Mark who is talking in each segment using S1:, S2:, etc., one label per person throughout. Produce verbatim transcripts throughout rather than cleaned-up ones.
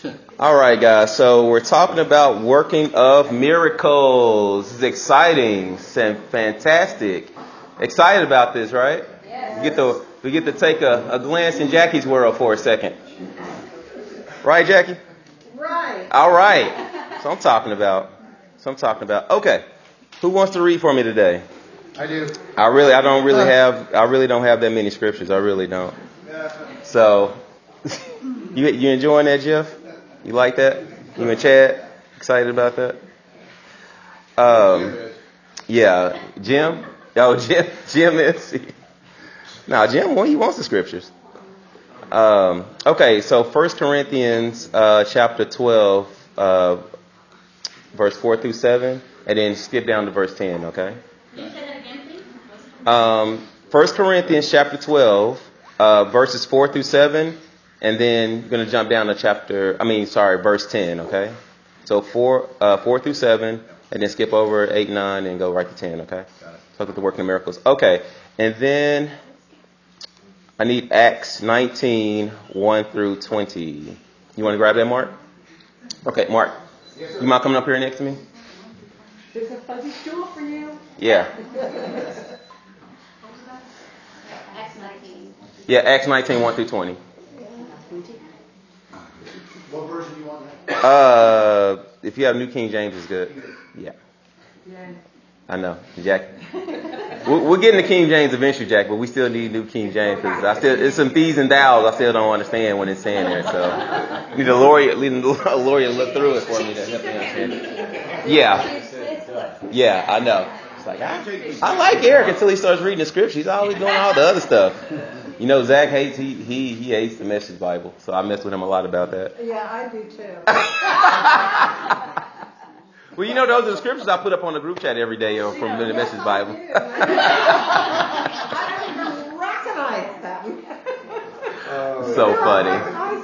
S1: All right, guys. So we're talking about working of miracles. This is exciting and fantastic. Excited about this, right? Yes. We get to we get to take a, a glance in Jackie's world for a second. Right, Jackie?
S2: Right.
S1: All right. So I'm talking about. So I'm talking about. Okay. Who wants to read for me today?
S3: I do.
S1: I really, I don't really have, I really don't have that many scriptures. I really don't. So, you you enjoying that, Jeff? You like that? You and Chad excited about that? Um, yeah, Jim. Oh, Jim. Jim is. Now, Jim, well, he wants the scriptures. Um, okay, so First Corinthians uh, chapter twelve, uh, verse four through seven, and then skip down to verse ten. Okay.
S4: Can you say that again, please?
S1: Um, First Corinthians chapter twelve, uh, verses four through seven, and then going to jump down to chapter, I mean, sorry, verse ten, okay? So four, uh, four through seven, and then skip over eight, nine, and go right to ten, okay? Talk about the working of miracles. Okay, and then I need Acts nineteen, one through twenty. You want to grab that, Mark? Okay, Mark, you mind coming up here next to me?
S2: There's a fuzzy stool for you.
S1: Yeah.
S4: Acts nineteen.
S1: Yeah, Acts nineteen, one through twenty.
S3: What version do you want?
S1: Uh, if you have New King James, is good. Yeah.
S2: Yeah.
S1: I know, Jack. We'll, we'll get into King James eventually, Jack, but we still need New King James because I still it's some these and thous I still don't understand when it's saying there. So need a lawyer, need a lawyer to look through it for me to help me understand it. Yeah. Yeah, I know. It's like I, I like Eric until he starts reading the scripture. He's always doing all the other stuff. You know, Zach hates he he he hates the Message Bible, so I mess with him a lot about that.
S2: Yeah, I do too.
S1: Well, you know, those are the scriptures I put up on the group chat every day or from the Message Bible.
S2: I don't even recognize them.
S1: Oh, so funny.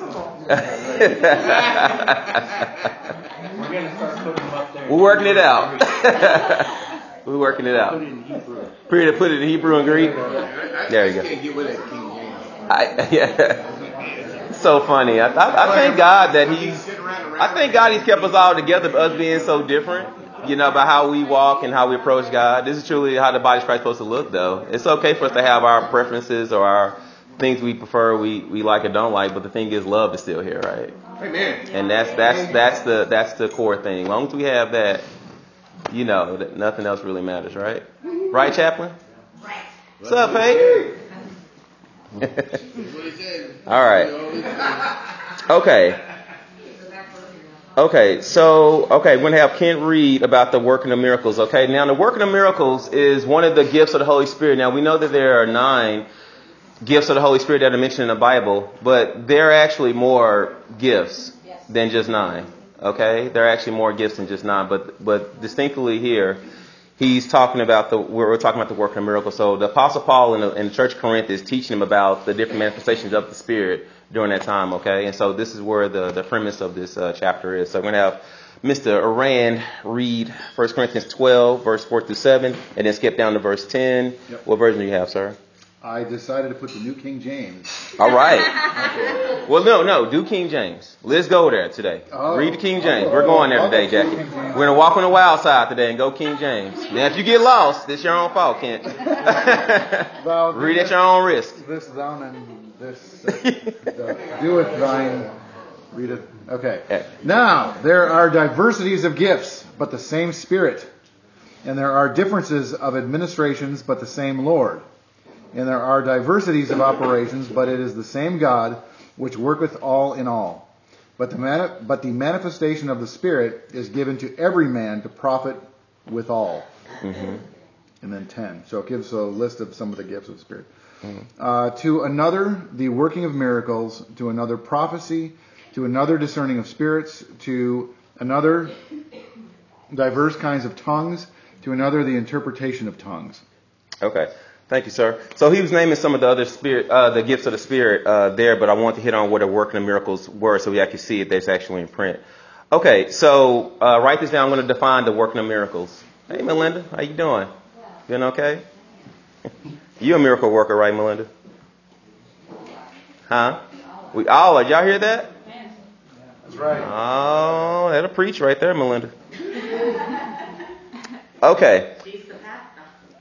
S5: We're going to start putting them up there.
S1: We're working it out. We're working it out.
S5: Put it in Hebrew.
S1: Put it, put it in Hebrew and Greek. There you go.
S3: Can't get with that King James.
S1: I, yeah. So funny. I, I, I thank God that he's. I thank God he's kept us all together, but us being so different. You know, about how we walk and how we approach God. This is truly how the body of Christ is supposed to look, though. It's okay for us to have our preferences or our things we prefer, we, we like or don't like, but the thing is, love is still here, right?
S3: Amen.
S1: And that's that's that's the that's the core thing. As long as we have that, you know, that nothing else really matters, right? Right, Chaplain?
S4: Right.
S1: What's up, Peyton? All right. Okay. Okay, so, okay, we're going to have Kent read about the working of miracles. Okay, now the working of miracles is one of the gifts of the Holy Spirit. Now, we know that there are nine gifts of the Holy Spirit that are mentioned in the Bible, but there are actually more gifts than just nine. Okay, there are actually more gifts than just nine, but but distinctly here, he's talking about the we're talking about the working of miracles. So the Apostle Paul in the, in the Church of Corinth is teaching him about the different manifestations of the Spirit during that time. Okay, and so this is where the the premise of this uh, chapter is. So we're gonna have Mister Aran read First Corinthians twelve, verse four through seven, and then skip down to verse ten.
S3: Yep.
S1: What version do you have, sir?
S3: I decided to put the New King James.
S1: All right. Well, no, no, do King James. Let's go there today.
S3: Oh,
S1: Read the King James.
S3: oh,
S1: We're going there
S3: oh,
S1: today,
S3: oh,
S1: Jackie.
S3: King James.
S1: We're going to walk on the wild side today and go King James. Now, if you get lost, it's your own fault, Kent.
S3: Well,
S1: Read at your own risk.
S3: This thou and this uh, doeth thine, readeth. Okay.
S1: Yeah.
S3: Now, there are diversities of gifts, but the same Spirit. And there are differences of administrations, but the same Lord. And there are diversities of operations, but it is the same God which worketh all in all. But the mani- but the manifestation of the Spirit is given to every man to profit withal. Mm-hmm. And then ten. So it gives a list of some of the gifts of the Spirit. Mm-hmm. Uh, to another, the working of miracles. To another, prophecy. To another, discerning of spirits. To another, diverse kinds of tongues. To another, the interpretation of tongues.
S1: Okay. Thank you, sir. So he was naming some of the other spirit, uh, the gifts of the Spirit uh, there, but I want to hit on what the working of miracles were so we actually see it that's actually in print. Okay, so uh, write this down. I'm going to define the working of miracles. Hey, Melinda, how you doing? Doing okay? You a miracle worker, right, Melinda? Huh? We all are. Y'all hear that?
S3: That's right.
S1: Oh, that'll preach right there, Melinda. Okay.
S4: She's the pastor.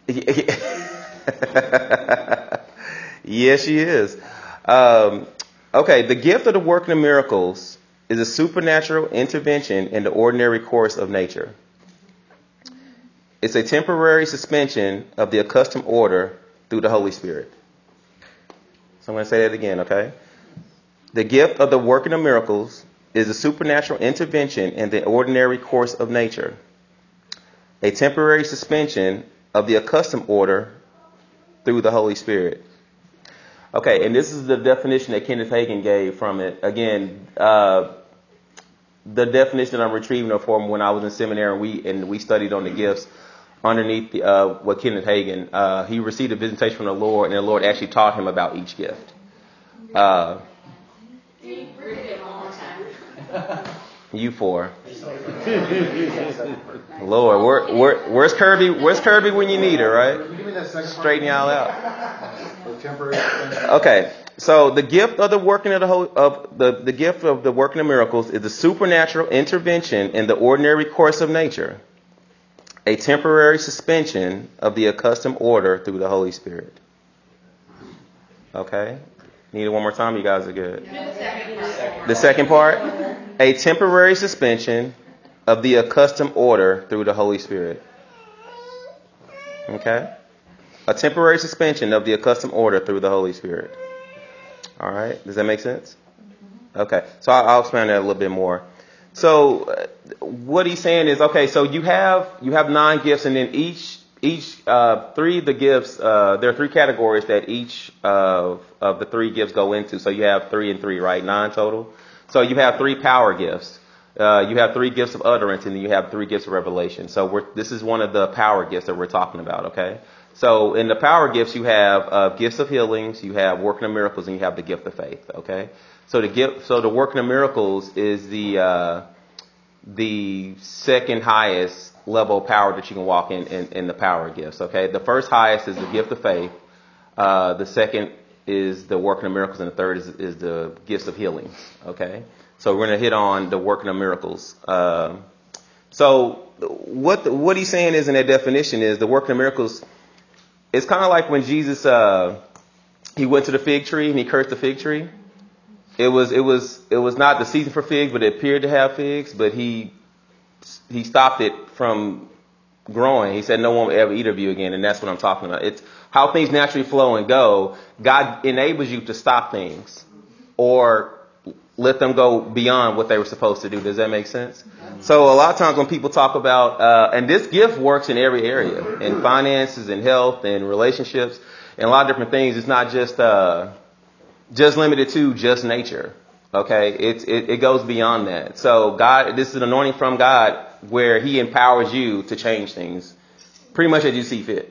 S1: Yes, she is. Um, okay, the gift of the working of miracles is a supernatural intervention in the ordinary course of nature. It's a temporary suspension of the accustomed order through the Holy Spirit. So I'm going to say that again, okay? The gift of the working of miracles is a supernatural intervention in the ordinary course of nature. A temporary suspension of the accustomed order through the Holy Spirit. Okay, and this is the definition that Kenneth Hagin gave from it. Again, uh, the definition I'm retrieving from when I was in seminary and we and we studied on the gifts underneath the, uh, what Kenneth Hagin, uh, he received a visitation from the Lord, and the Lord actually taught him about each gift. Uh, you four. Lord, where, where, where's Kirby? Where's Kirby when you need her, right? Straighten y'all out. Okay, so the gift of the working of the whole, of the, the gift of the working of miracles is a supernatural intervention in the ordinary course of nature, a temporary suspension of the accustomed order through the Holy Spirit. Okay, need it one more time. You guys are good. The second part, a temporary suspension of the accustomed order through the Holy Spirit. Okay. A temporary suspension of the accustomed order through the Holy Spirit. All right. Does that make sense? Okay. So I'll, I'll expand that a little bit more. So uh, what he's saying is, okay, so you have you have nine gifts, and then each each uh, three of the gifts, uh, there are three categories that each of of the three gifts go into. So you have three and three, right? Nine total. So you have three power gifts. Uh, you have three gifts of utterance, and then you have three gifts of revelation. So we're, this is one of the power gifts that we're talking about. Okay. So in the power gifts, you have uh, gifts of healings, you have working of miracles, and you have the gift of faith. Okay, so the gift, so the working of miracles is the uh, the second highest level of power that you can walk in, in in the power gifts. Okay, the first highest is the gift of faith. Uh, the second is the working of miracles, and the third is is the gifts of healings. Okay, so we're going to hit on the working of miracles. Uh, so what the, what he's saying is in that definition is the working of miracles. It's kind of like when Jesus, uh, he went to the fig tree and he cursed the fig tree. It was, it was, it was not the season for figs, but it appeared to have figs, but he, he stopped it from growing. He said, no one will ever eat of you again. And that's what I'm talking about. It's how things naturally flow and go. God enables you to stop things or let them go beyond what they were supposed to do. Does that make sense? So a lot of times when people talk about, uh, and this gift works in every area, in finances and health and relationships and a lot of different things. It's not just, uh, just limited to just nature. Okay. It's, it, it goes beyond that. So God, this is an anointing from God where he empowers you to change things pretty much as you see fit.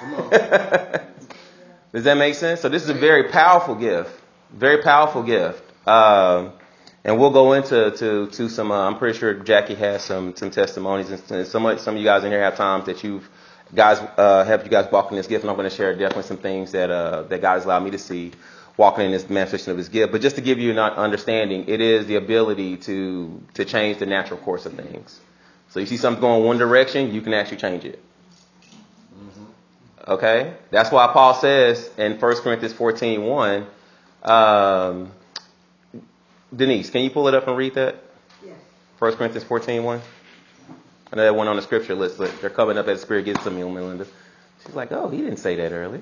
S1: Does that make sense? So this is a very powerful gift, very powerful gift. Um, and we'll go into to, to some, uh, I'm pretty sure Jackie has some, some testimonies and some, some of you guys in here have times that you've guys, uh, have you guys walking this gift. And I'm going to share definitely some things that, uh, that God has allowed me to see walking in this manifestation of his gift. But just to give you an understanding, it is the ability to, to change the natural course of things. So you see something going one direction, you can actually change it. Okay. That's why Paul says in First Corinthians fourteen one, um, Denise, can you pull it up and read that?
S2: Yes. First
S1: Corinthians fourteen one. I know that went on the scripture list, but they're coming up as the Spirit gets to me, Melinda. She's like, oh, he didn't say that earlier.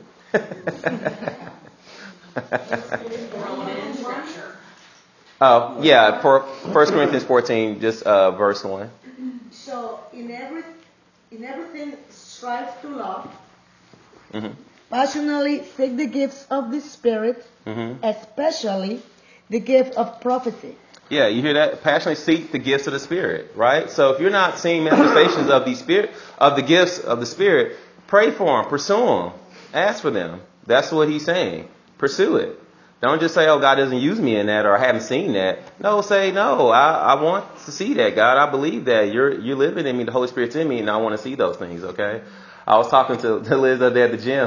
S1: Oh, yeah, for First Corinthians fourteen, just uh, verse one.
S6: So in every in everything strive to love.
S1: Mm-hmm.
S6: Passionately seek the gifts of the Spirit,
S1: Mm-hmm.
S6: especially the gift of prophecy.
S1: Yeah, you hear that? Passionately seek the gifts of the Spirit, right? So if you're not seeing manifestations of the Spirit, of the gifts of the Spirit, pray for them, pursue them, ask for them. That's what he's saying. Pursue it. Don't just say, oh, God doesn't use me in that, or I haven't seen that. No, say, no, I, I want to see that, God. I believe that. You're you're living in me. The Holy Spirit's in me, and I want to see those things, okay? I was talking to, to Liz up there at the gym.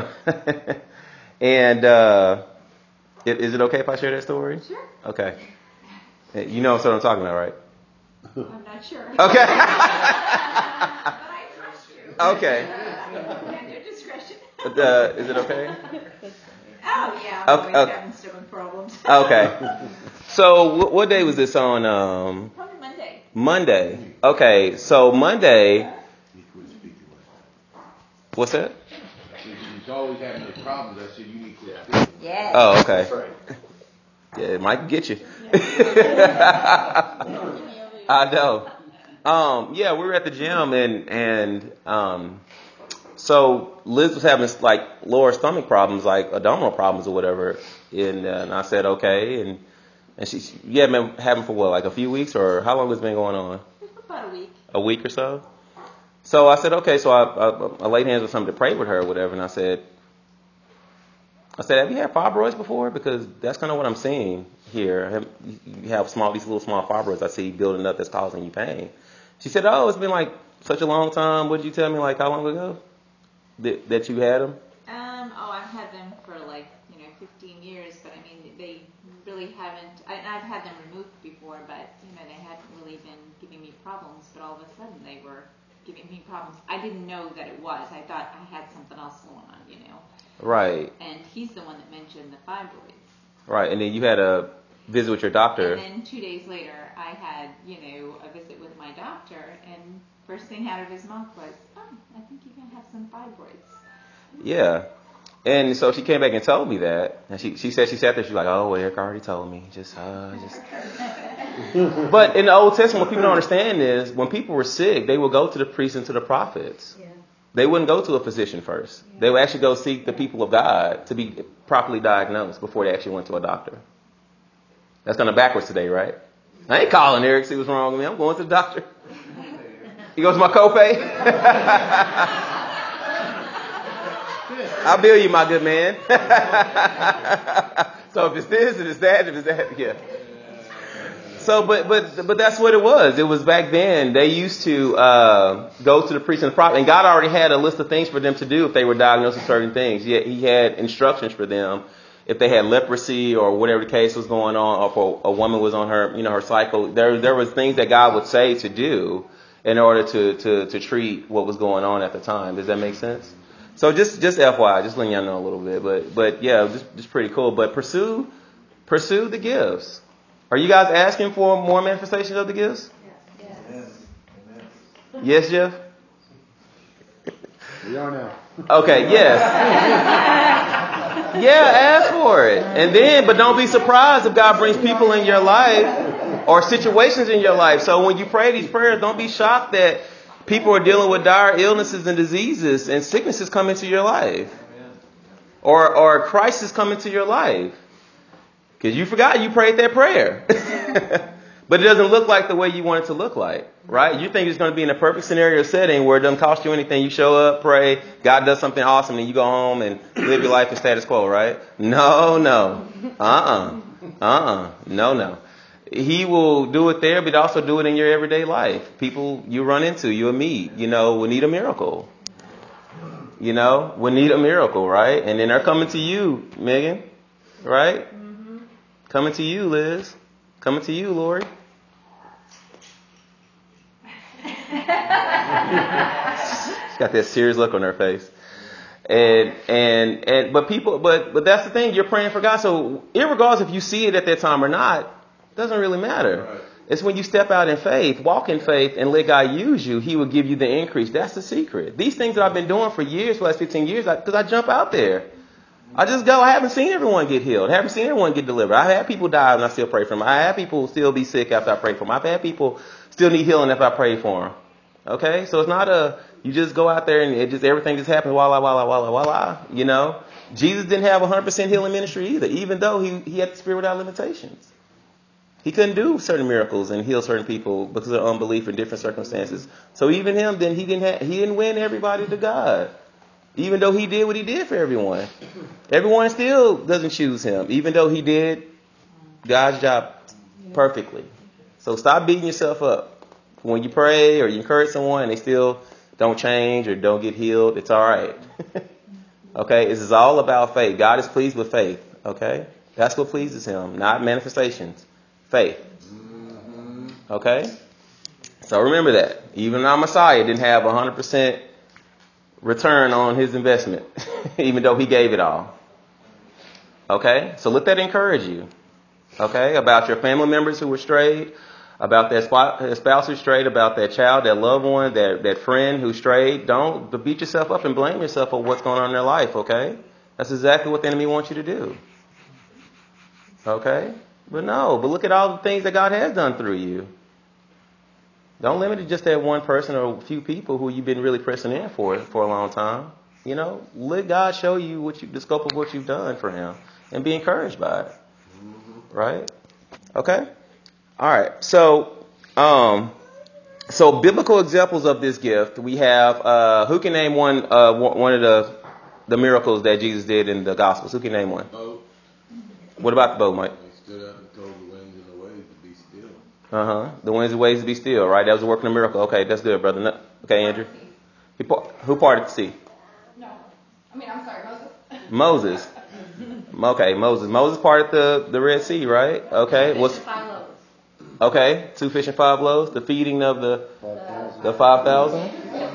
S1: and uh, is it okay if I share that story?
S2: Sure.
S1: Okay. You know what I'm talking about, right?
S7: I'm not sure.
S1: Okay.
S7: But I trust you.
S1: Okay.
S7: At your discretion.
S1: Uh, is it okay?
S7: Oh, yeah. I'm
S1: Okay,
S7: always
S1: okay.
S7: having stubborn problems.
S1: Okay. So what, what day was this on? Um,
S7: Probably Monday.
S1: Monday. Okay. So Monday. What's that?
S5: He's always having those problems. I said, you need to quit.
S7: Yes.
S1: Oh, okay. Yeah, it might get you. I know. Um, yeah, we were at the gym and and um, so Liz was having like lower stomach problems, like abdominal problems or whatever, and, uh, and I said okay, and and she yeah been having for what, like a few weeks, or how long has it been going on?
S7: About a week.
S1: A week or so. So I said okay, so I, I, I laid hands on something to pray with her or whatever, and I said. I said, have you had fibroids before? Because that's kind of what I'm seeing here. You have small, these little small fibroids I see building up that's causing you pain. She said, oh, it's been like such a long time. What did you tell me, like how long ago that, that you had them?
S7: Um, oh, I've had them for like, you know, fifteen years, but I mean, they really haven't, I, I've had them removed before, but, you know, they hadn't really been giving me problems, but all of a sudden they were giving me problems. I didn't know that it was. I thought I had something else going on, you know.
S1: Right.
S7: And he's the one that mentioned the fibroids.
S1: Right. And then you had a visit with your doctor.
S7: And then two days later, I had, you know, a visit with my doctor, and first thing out of his mouth was, oh, I think you're going to have some fibroids.
S1: Yeah. And so she came back and told me that. And she, she said, she sat there, she's like, oh, well, Eric already told me. Just, uh, just. But in the Old Testament, what people don't understand is when people were sick, they would go to the priests and to the prophets.
S6: Yeah.
S1: They wouldn't go to a physician first. They would actually go seek the people of God to be properly diagnosed before they actually went to a doctor. That's kind of backwards today, right? I ain't calling Eric to see what's wrong with me. I'm going to the doctor. He goes, my copay. I'll bill you, my good man. So if it's this, if it's that, if it's that, yeah. So, but but but that's what it was. It was back then. They used to uh, go to the priest and the prophet, and God already had a list of things for them to do if they were diagnosed with certain things. Yet He had instructions for them if they had leprosy or whatever the case was going on, or if a, a woman was on her, you know, her cycle. There there was things that God would say to do in order to to to treat what was going on at the time. Does that make sense? So just just F Y I, just letting y'all know a little bit. But but yeah, just just pretty cool. But pursue pursue the gifts. Are you guys asking for more manifestations of the gifts?
S6: Yes.
S3: Yes.
S1: Yes, Jeff?
S3: We are now.
S1: Okay, yes. Yeah, ask for it. And then, but don't be surprised if God brings people in your life or situations in your life. So when you pray these prayers, don't be shocked that people are dealing with dire illnesses and diseases and sicknesses come into your life. Or, or a crisis come into your life. Because you forgot you prayed that prayer. But it doesn't look like the way you want it to look like, right? You think it's going to be in a perfect scenario setting where it doesn't cost you anything. You show up, pray, God does something awesome, and you go home and live your life in status quo, right? No, no. Uh-uh. Uh-uh. No, no. He will do it there, but also do it in your everyday life. People you run into, you'll meet, you know, will need a miracle. You know, will need a miracle, right? And then they're coming to you, Megan, right? Coming to you, Liz. Coming to you, Lori. She's got that serious look on her face. And and and but people but but that's the thing, you're praying for God. So irregardless if you see it at that time or not, it doesn't really matter. Right. It's when you step out in faith, walk in faith, and let God use you, He will give you the increase. That's the secret. These things that I've been doing for years, for the last fifteen years, because I, I jump out there. I just go. I haven't seen everyone get healed. I haven't seen everyone get delivered. I've had people die and I still pray for them. I have people still be sick after I pray for them. I've had people still need healing after I pray for them. Okay? So it's not a, you just go out there and it just, everything just happens, voila, voila, voila, voila. You know? Jesus didn't have a one hundred percent healing ministry either, even though he, he had the spirit without limitations. He couldn't do certain miracles and heal certain people because of unbelief in different circumstances. So even him, then he didn't have, he didn't win everybody to God. Even though he did what he did for everyone. Everyone still doesn't choose him. Even though he did God's job perfectly. So stop beating yourself up. When you pray or you encourage someone and they still don't change or don't get healed, it's all right. Okay? This is all about faith. God is pleased with faith. Okay? That's what pleases him. Not manifestations. Faith. Okay? So remember that. Even our Messiah didn't have a one hundred percent return on his investment, even though he gave it all. Okay? So let that encourage you. Okay? About your family members who were strayed, about that spouse who strayed, about that child, that loved one, that, that friend who strayed. Don't beat yourself up and blame yourself for what's going on in their life, okay? That's exactly what the enemy wants you to do. Okay? But no, but look at all the things that God has done through you. Don't limit it just to that one person or a few people who you've been really pressing in for for a long time. You know, let God show you what you, the scope of what you've done for him and be encouraged by it. Right? Okay? All right. So, um, so biblical examples of this gift, we have, uh, who can name one, uh, one of the, the miracles that Jesus did in the Gospels? Who can name one?
S5: Boat.
S1: What about the boat, Mike?
S5: He stood up and told the winds and the waves to be still.
S1: Uh-huh. The winds and waves to be still, right? That was working a miracle. Okay, that's good, brother. No- Okay, Andrew. He par- Who parted the sea?
S8: No. I mean, I'm sorry, Moses.
S1: Moses. Okay, Moses. Moses parted the, the Red Sea, right? Okay. What's
S4: Five loaves.
S1: okay? Two fish and five loaves. The feeding of the the five thousand.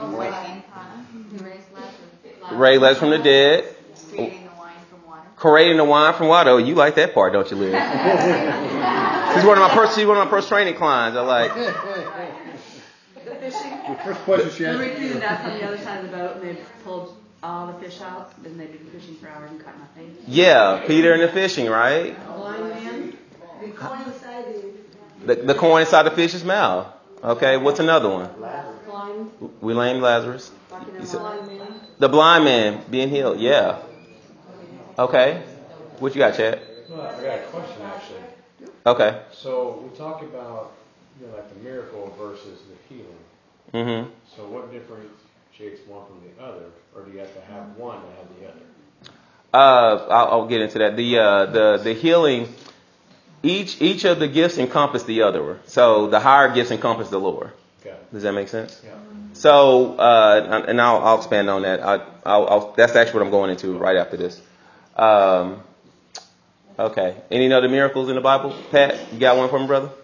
S1: Raised Lazarus from the dead.
S7: Creating the wine from water.
S1: Creating the wine from water. Oh, you like that part, don't you, Liz? She's one of my first. She's one of my first training clients. I like.
S2: The fishing.
S3: The first question she
S9: Remember
S3: asked.
S9: we threw the net on the other side of the boat and they pulled all the fish out and they'd been fishing for hours and caught nothing?
S1: Yeah, Peter and the fishing, right?
S2: Blind man.
S6: The coin inside the
S1: The, the coin inside the fish's mouth. Okay, what's another one?
S2: Blind.
S1: We named Lazarus.
S2: Walking
S1: You
S2: a
S1: said-
S2: blind man.
S1: The blind man being healed. Yeah. Okay. What you got, Chad?
S10: Well, I got a question actually.
S1: Okay.
S10: So we talk about, you know, like the miracle versus the healing.
S1: Mm-hmm.
S10: So what differentiates one from the other, or do you have to have one to have the other?
S1: Uh, I'll, I'll get into that. The uh, the the healing. Each each of the gifts encompass the other. So the higher gifts encompass the lower.
S10: Okay.
S1: Does that make sense?
S10: Yeah.
S1: So, uh, and I'll, I'll expand on that. I, I'll, I'll, that's actually what I'm going into right after this. Um, okay. Any other miracles in the Bible? Pat, you got one for me, brother?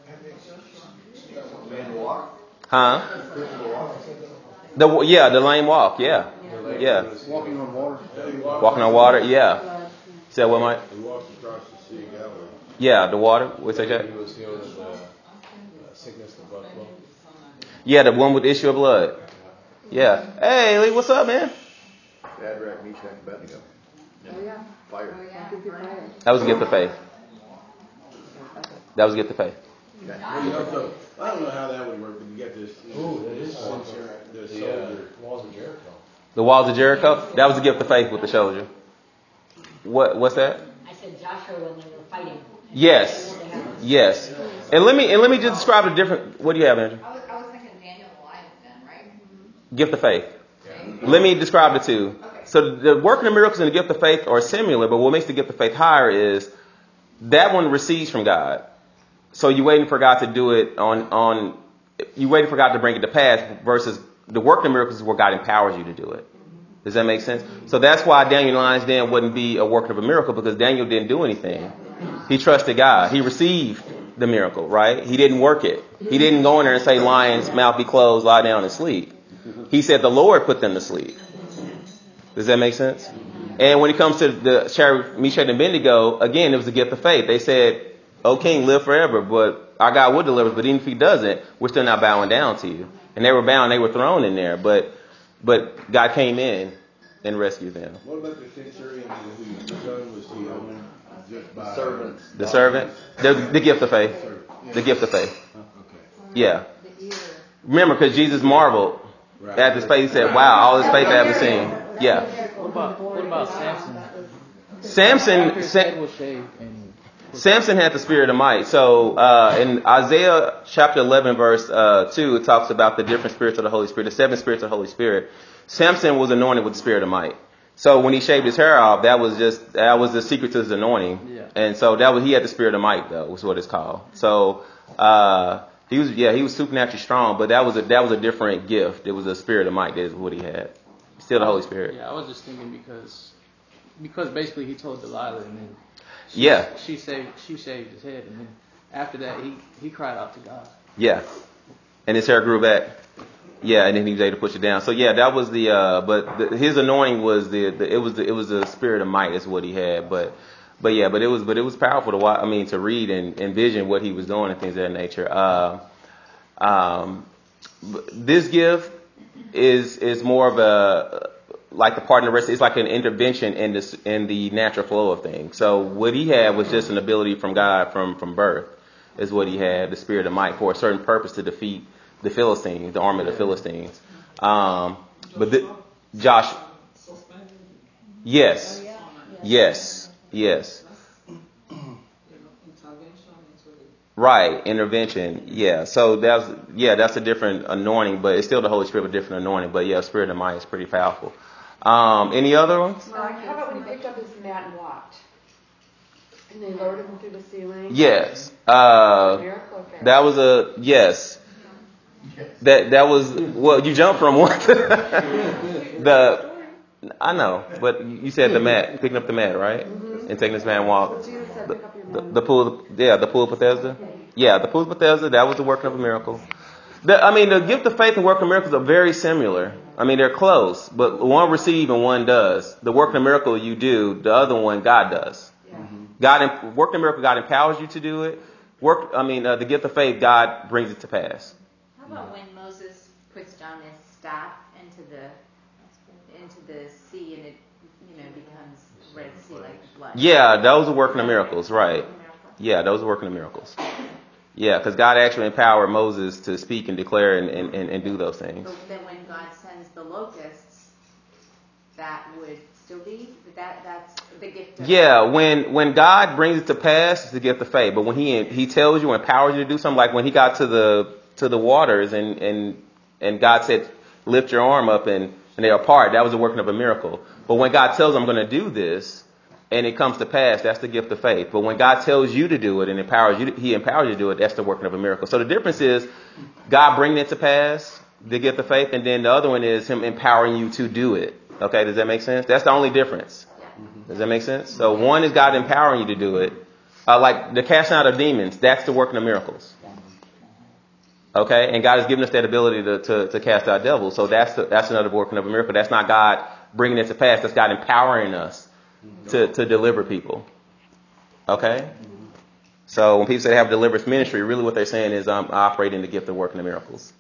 S1: Huh? The yeah, the lame walk. Yeah, yeah.
S3: Walking on water.
S1: Walking on water. Yeah. Say what, Mike?
S5: He walked across the Sea of Galilee.
S1: Yeah, the water. What's that?
S10: He was healed of the uh, sickness, the blood flow.
S1: Yeah, the one with the issue of blood. Yeah. Hey, Lee, what's up, man?
S3: Shadrach, Meshach, and Abednego.
S2: Oh yeah.
S3: Fire.
S2: Give you fire.
S1: That was a gift of faith. That was a gift of faith.
S5: Well, you also, I don't know how that would work, but you get this.
S10: Ooh, that is
S5: soldier,
S10: awesome.
S5: the
S10: The uh,
S5: soldier.
S10: walls of Jericho.
S1: The walls of Jericho. That was a gift of faith with the soldier. What? What's that?
S11: I said Joshua when they were fighting.
S1: Yes. Yes. And let me and let me just describe the different. What do you have, Andrew?
S8: I was, I was thinking Daniel the lion then, right?
S1: Gift of faith. Let me describe the two. So the working of miracles and the gift of faith are similar, but what makes the gift of faith higher is that one receives from God. So you're waiting for God to do it on on. You're waiting for God to bring it to pass versus the working of miracles is where God empowers you to do it. Does that make sense? So that's why Daniel Lion's Den wouldn't be a working of a miracle because Daniel didn't do anything. He trusted God. He received the miracle, right? He didn't work it. He didn't go in there and say, lion's mouth be closed, lie down and sleep. He said the Lord put them to sleep. Does that make sense? And when it comes to the Shadrach, Meshach, and Abednego, again, it was a gift of faith. They said, "O King, live forever, but our God will deliver us. But even if he doesn't, we're still not bowing down to you." And they were bound. They were thrown in there. But but God came in and rescued them.
S5: What about the centurion whose son was healed just by
S3: Servants.
S1: The servant, the, the gift of faith. The gift of faith.
S5: Okay.
S1: Yeah. Remember, because Jesus marveled at his faith. He said, "Wow, all this faith I haven't seen." Yeah.
S12: What about what about Samson?
S1: Samson.
S12: His
S1: Sam,
S12: head was shaved and
S1: Samson had the spirit of might. So uh, in Isaiah chapter eleven, verse uh, two, it talks about the different spirits of the Holy Spirit, the seven spirits of the Holy Spirit. Samson was anointed with the spirit of might. So when he shaved his hair off, that was just that was the secret to his anointing.
S12: Yeah.
S1: And so that was he had the spirit of might, though, was what it's called. So uh, he was yeah he was supernaturally strong, but that was a that was a different gift. It was a spirit of might. That is what he had. Still the Holy Spirit.
S12: Yeah, I was just thinking because because basically he told Delilah and then she,
S1: Yeah.
S12: she saved she shaved his head and then after that, he, he cried out to God.
S1: Yeah. And his hair grew back. Yeah, and then he was able to push it down. So yeah, that was the. Uh, but the, his anointing was the, the. It was the. It was the spirit of might is what he had. But, but yeah, but it was. But it was powerful to watch. I mean, to read and envision what he was doing and things of that nature. Uh, um, this gift is is more of a like the part in the rest. It's like an intervention in this in the natural flow of things. So what he had was just an ability from God from from birth, is what he had. The spirit of might for a certain purpose to defeat the Philistines, the army of the Philistines. Um, but the, Josh, yes, yes, yes. Right, intervention. Yeah, so that's yeah, that's a different anointing, but it's still the Holy Spirit, a different anointing. But yeah, spirit of might is pretty powerful. Um, any other ones?
S9: Like, how about when he picked up his mat and walked? And they lowered him through the ceiling?
S1: Yes. Uh, that was a yes. That that was well. You jumped from one. To the I know, but you said the mat, picking up the mat, right? Mm-hmm. And taking this man walk. The, the, the pool, yeah, the pool of Bethesda. Yeah, the pool of Bethesda. That was the working of a miracle. The, I mean, the gift of faith and working of miracles are very similar. I mean, they're close, but one receive and one does. The working of miracle you do, the other one God does. Mm-hmm. God, working of miracle, God empowers you to do it. Work, I mean, uh, the gift of faith, God brings it to pass.
S7: How about when Moses puts down his staff into the into the sea and it, you know, becomes Red Sea like blood?
S1: Yeah, those are working of miracles, right? Yeah, those are working of miracles. Yeah, because God actually empowered Moses to speak and declare and, and, and, and do those things.
S7: But then when God sends the locusts, that would still be that that's the gift of
S1: Yeah, when when God brings it to pass, it's the gift of faith. But when he he tells you, empowers you to do something, like when he got to the to the waters and and, and God said, lift your arm up and, and they're apart, that was the working of a miracle. But when God tells I'm going to do this, and it comes to pass, that's the gift of faith. But when God tells you to do it and empowers you, to, he empowers you to do it, that's the working of a miracle. So the difference is God bringing it to pass, the gift of faith, and then the other one is him empowering you to do it. Okay, does that make sense? That's the only difference. Does that make sense? So one is God empowering you to do it. Uh, like the casting out of demons, that's the working of miracles. Okay, and God has given us that ability to, to, to cast out devils. So that's the, that's another working of a miracle. That's not God bringing it to pass. That's God empowering us to, to deliver people. Okay? So when people say they have deliverance ministry, really what they're saying is I'm operating the gift of working of miracles.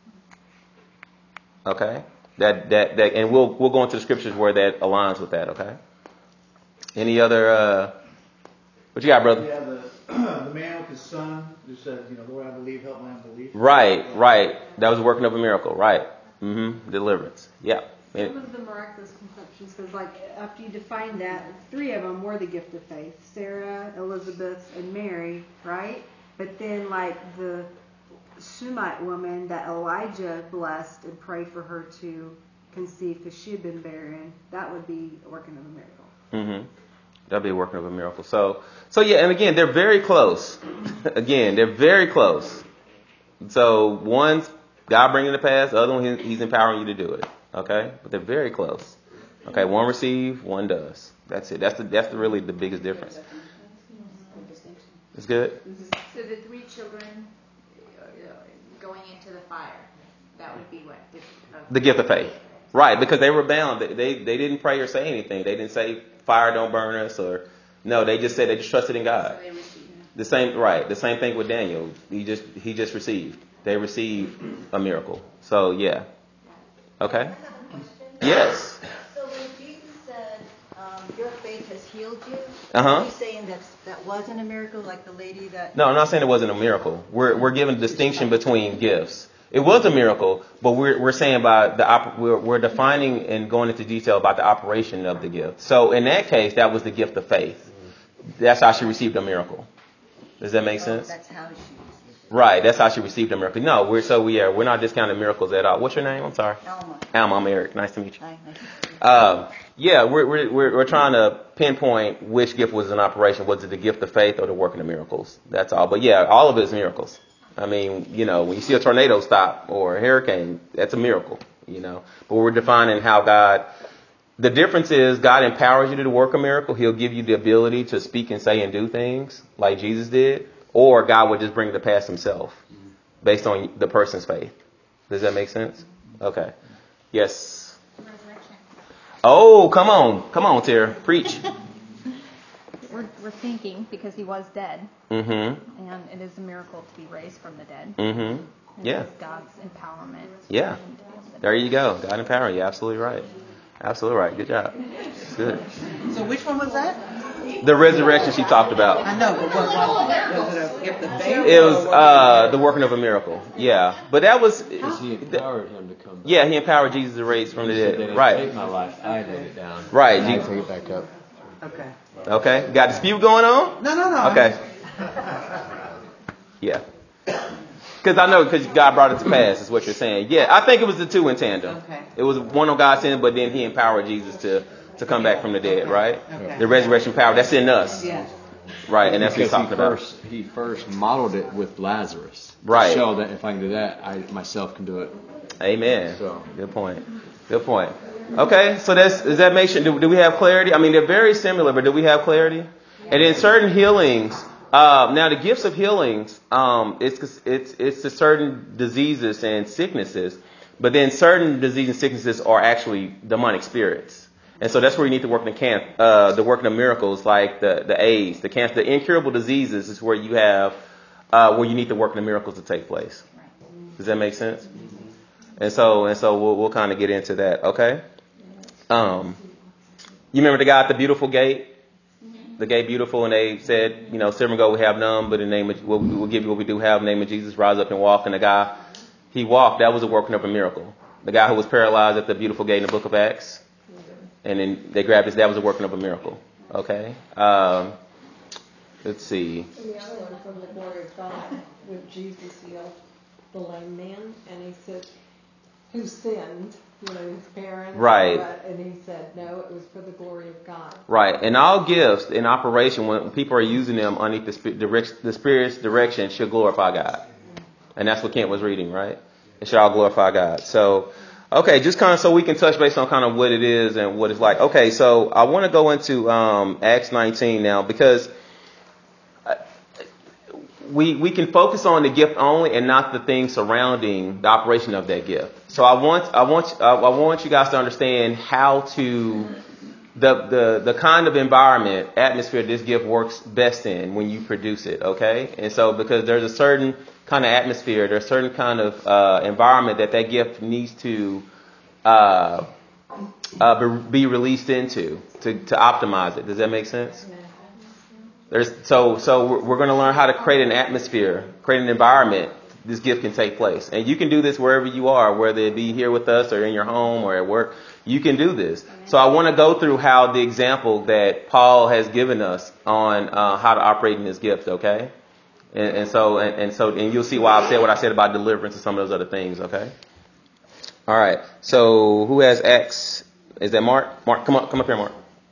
S1: Okay? That that that and we'll we'll go into the scriptures where that aligns with that, okay? Any other uh what you got, brother?
S13: Yeah, the the man with his son who says, you know, Lord, I believe, help my unbelief.
S1: Right, right. That was working of a miracle, right. Mm-hmm. Deliverance. Yeah.
S2: Some of the miraculous conceptions, because like after you define that, three of them were the gift of faith: Sarah, Elizabeth, and Mary, right? But then like the Shunammite woman that Elijah blessed and prayed for her to conceive because she had been barren, that would be a working of a miracle.
S1: Mm-hmm. That'd be a working of a miracle. So, so yeah, and again, they're very close. Again, they're very close. So one's God bringing it to pass, the other one he's empowering you to do it. Okay, but they're very close. Okay, one receive, one does. That's it. That's the that's the really the biggest difference. It's good.
S7: So the three children going into the fire, that would be what?
S1: The gift of faith, right? Because they were bound. They, they they didn't pray or say anything. They didn't say fire don't burn us or no. They just said they just trusted in God.
S7: So they received.
S1: The same right. The same thing with Daniel. He just he just received. They received a miracle. So yeah. Okay. Yes.
S6: So when Jesus said, um, "Your faith has healed you,"
S1: uh-huh.
S6: are you saying that that wasn't a miracle, like the lady that?
S1: No, I'm not saying it wasn't a miracle. We're we're giving a distinction between gifts. It was a miracle, but we're we're saying by the op- we're we're defining and going into detail about the operation of the gift. So in that case, that was the gift of faith. That's how she received a miracle. Does that make sense?
S6: Oh, that's how she received it.
S1: Right, that's how she received a miracle. No, we're so we are we're not discounting miracles at all. What's your name? I'm sorry.
S6: Alma.
S1: Alma, I'm Eric. Nice to meet you.
S6: Hi, nice to meet you.
S1: Um, yeah, we're, we're we're we're trying to pinpoint which gift was in operation. Was it the gift of faith or the working of miracles? That's all. But yeah, all of it is miracles. I mean, you know, when you see a tornado stop or a hurricane, that's a miracle. You know, but we're defining how God. The difference is God empowers you to work a miracle. He'll give you the ability to speak and say and do things like Jesus did. or God would just bring it to pass himself based on the person's faith. Does that make sense? Okay. Yes.
S14: Resurrection.
S1: Oh, come on. Come on, Tara. Preach.
S14: We're, we're thinking because he was dead.
S1: Mm-hmm.
S14: And it is a miracle to be raised from the dead.
S1: Mm-hmm.
S14: And
S1: Yeah.
S14: It is God's empowerment.
S1: Yeah. There you go. God empower you. Absolutely right. Absolutely right. Good job. Good.
S15: So which one was that?
S1: The resurrection she talked about.
S15: I know, but what one? Was it a gift of faith?
S1: It was uh, the working of a miracle. Yeah. But that was...
S10: He empowered him to come back.
S1: Yeah, he empowered Jesus to raise from the
S10: He said, "They
S1: dead.
S10: didn't
S1: Right.
S10: take my life. I laid it down.
S1: Right.
S10: And I
S1: You-
S10: take it back up."
S15: Okay.
S1: Okay. Got a dispute going on?
S15: No, no, no.
S1: Okay. Yeah. Because I know, because God brought it to pass, is what you're saying. Yeah, I think it was the two in tandem.
S15: Okay.
S1: It was one on God's end, but then he empowered Jesus to, to come back from the dead, right?
S15: Okay.
S1: The resurrection power, that's in us.
S15: Yeah.
S1: Right, and that's what he's
S10: Because
S1: talking
S10: he
S1: about.
S10: first, he first modeled it with Lazarus.
S1: Right.
S10: To show that if I can do that, I myself can do it.
S1: Amen.
S10: So.
S1: Good point. Good point. Okay, so that's, does that make sure, do, do we have clarity? I mean, they're very similar, but do we have clarity? And in certain healings, uh, now the gifts of healings, um, it's, it's, it's to certain diseases and sicknesses, but then certain diseases and sicknesses are actually demonic spirits. And so that's where you need to work in the camp, uh, the working of miracles, like the, the AIDS, the cancer, the incurable diseases is where you have, uh, where you need to work in the miracles to take place. Does that make sense? And so, and so we'll, we'll kind of get into that. Okay. Um, you remember the guy at the beautiful gate? The gate beautiful, and they said, you know, seven ago we have none, but in the name of, we'll, we'll give you what we do have. In the name of Jesus, rise up and walk. And the guy, he walked. That was a working of a miracle. The guy who was paralyzed at the beautiful gate in the book of Acts, and then they grabbed his. That was a working of a miracle. Okay. Um, let's see.
S6: And the other one from the glory of God, when Jesus healed the lame man, and he said, "Who sinned? You know, his parents."
S1: Right.
S6: Or, and he said, "No, it was for the glory of God."
S1: Right. And all gifts in operation, when people are using them underneath the, sp- direct, the Spirit's direction, should glorify God. And that's what Kent was reading, right? It should all glorify God. So, okay, just kind of so we can touch base on kind of what it is and what it's like. Okay, so I want to go into um, Acts nineteen now, because we we can focus on the gift only and not the things surrounding the operation of that gift. So I want I want I want you guys to understand how to the the the kind of environment, atmosphere this gift works best in when you produce it. Okay, and so because there's a certain kind of atmosphere, there's a certain kind of uh, environment that that gift needs to uh, uh, be released into to to optimize it. Does that make sense? There's, so so we're, we're going to learn how to create an atmosphere, create an environment this gift can take place. And you can do this wherever you are, whether it be here with us or in your home or at work. You can do this. So I want to go through how the example that Paul has given us on uh, how to operate in this gift, okay? And, and so and, and so and you'll see why I said what I said about deliverance and some of those other things, okay? All right. So who has Acts? Is that Mark? Mark, come up, come up here, Mark.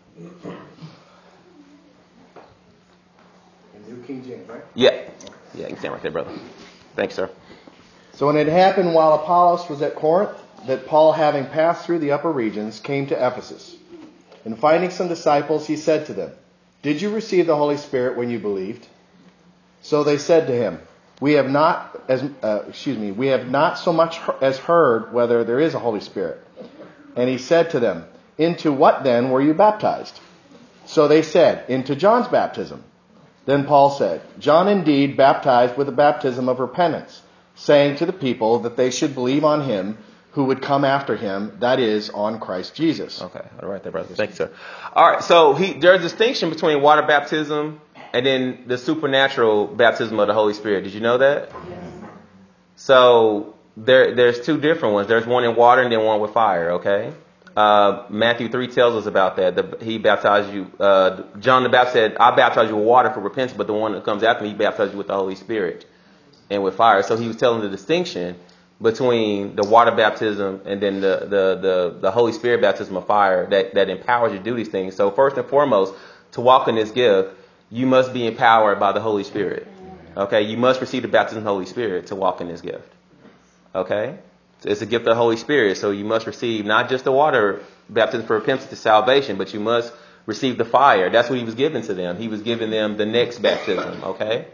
S16: King James, right?
S1: Yeah. Yeah, you can stand right there, brother. Thanks, sir.
S16: So when it happened while Apollos was at Corinth, that Paul, having passed through the upper regions, came to Ephesus. And finding some disciples, he said to them, "Did you receive the Holy Spirit when you believed?" So they said to him, "We have not, as uh, excuse me, we have not so much as heard whether there is a Holy Spirit." And he said to them, "Into what then were you baptized?" So they said, "Into John's baptism." Then Paul said, "John indeed baptized with the baptism of repentance, saying to the people that they should believe on him who would come after him, that is, on Christ Jesus."
S1: Okay, all right there, brother. Thank you, sir. All right, so he, there's a distinction between water baptism and then the supernatural baptism of the Holy Spirit. Did you know that? Yes. So there, there's two different ones. There's one in water and then one with fire, okay? Uh, Matthew three tells us about that. The, he baptized you, uh, John the Baptist said, "I baptize you with water for repentance, but the one that comes after me, he baptizes you with the Holy Spirit and with fire." So he was telling the distinction between the water baptism and then the, the, the, the Holy Spirit baptism of fire that, that empowers you to do these things. So first and foremost, to walk in this gift, you must be empowered by the Holy Spirit. Okay, you must receive the baptism of the Holy Spirit to walk in this gift. Okay? It's a gift of the Holy Spirit, so you must receive not just the water baptism for repentance to salvation, but you must receive the fire. That's what he was giving to them. He was giving them the next baptism, okay?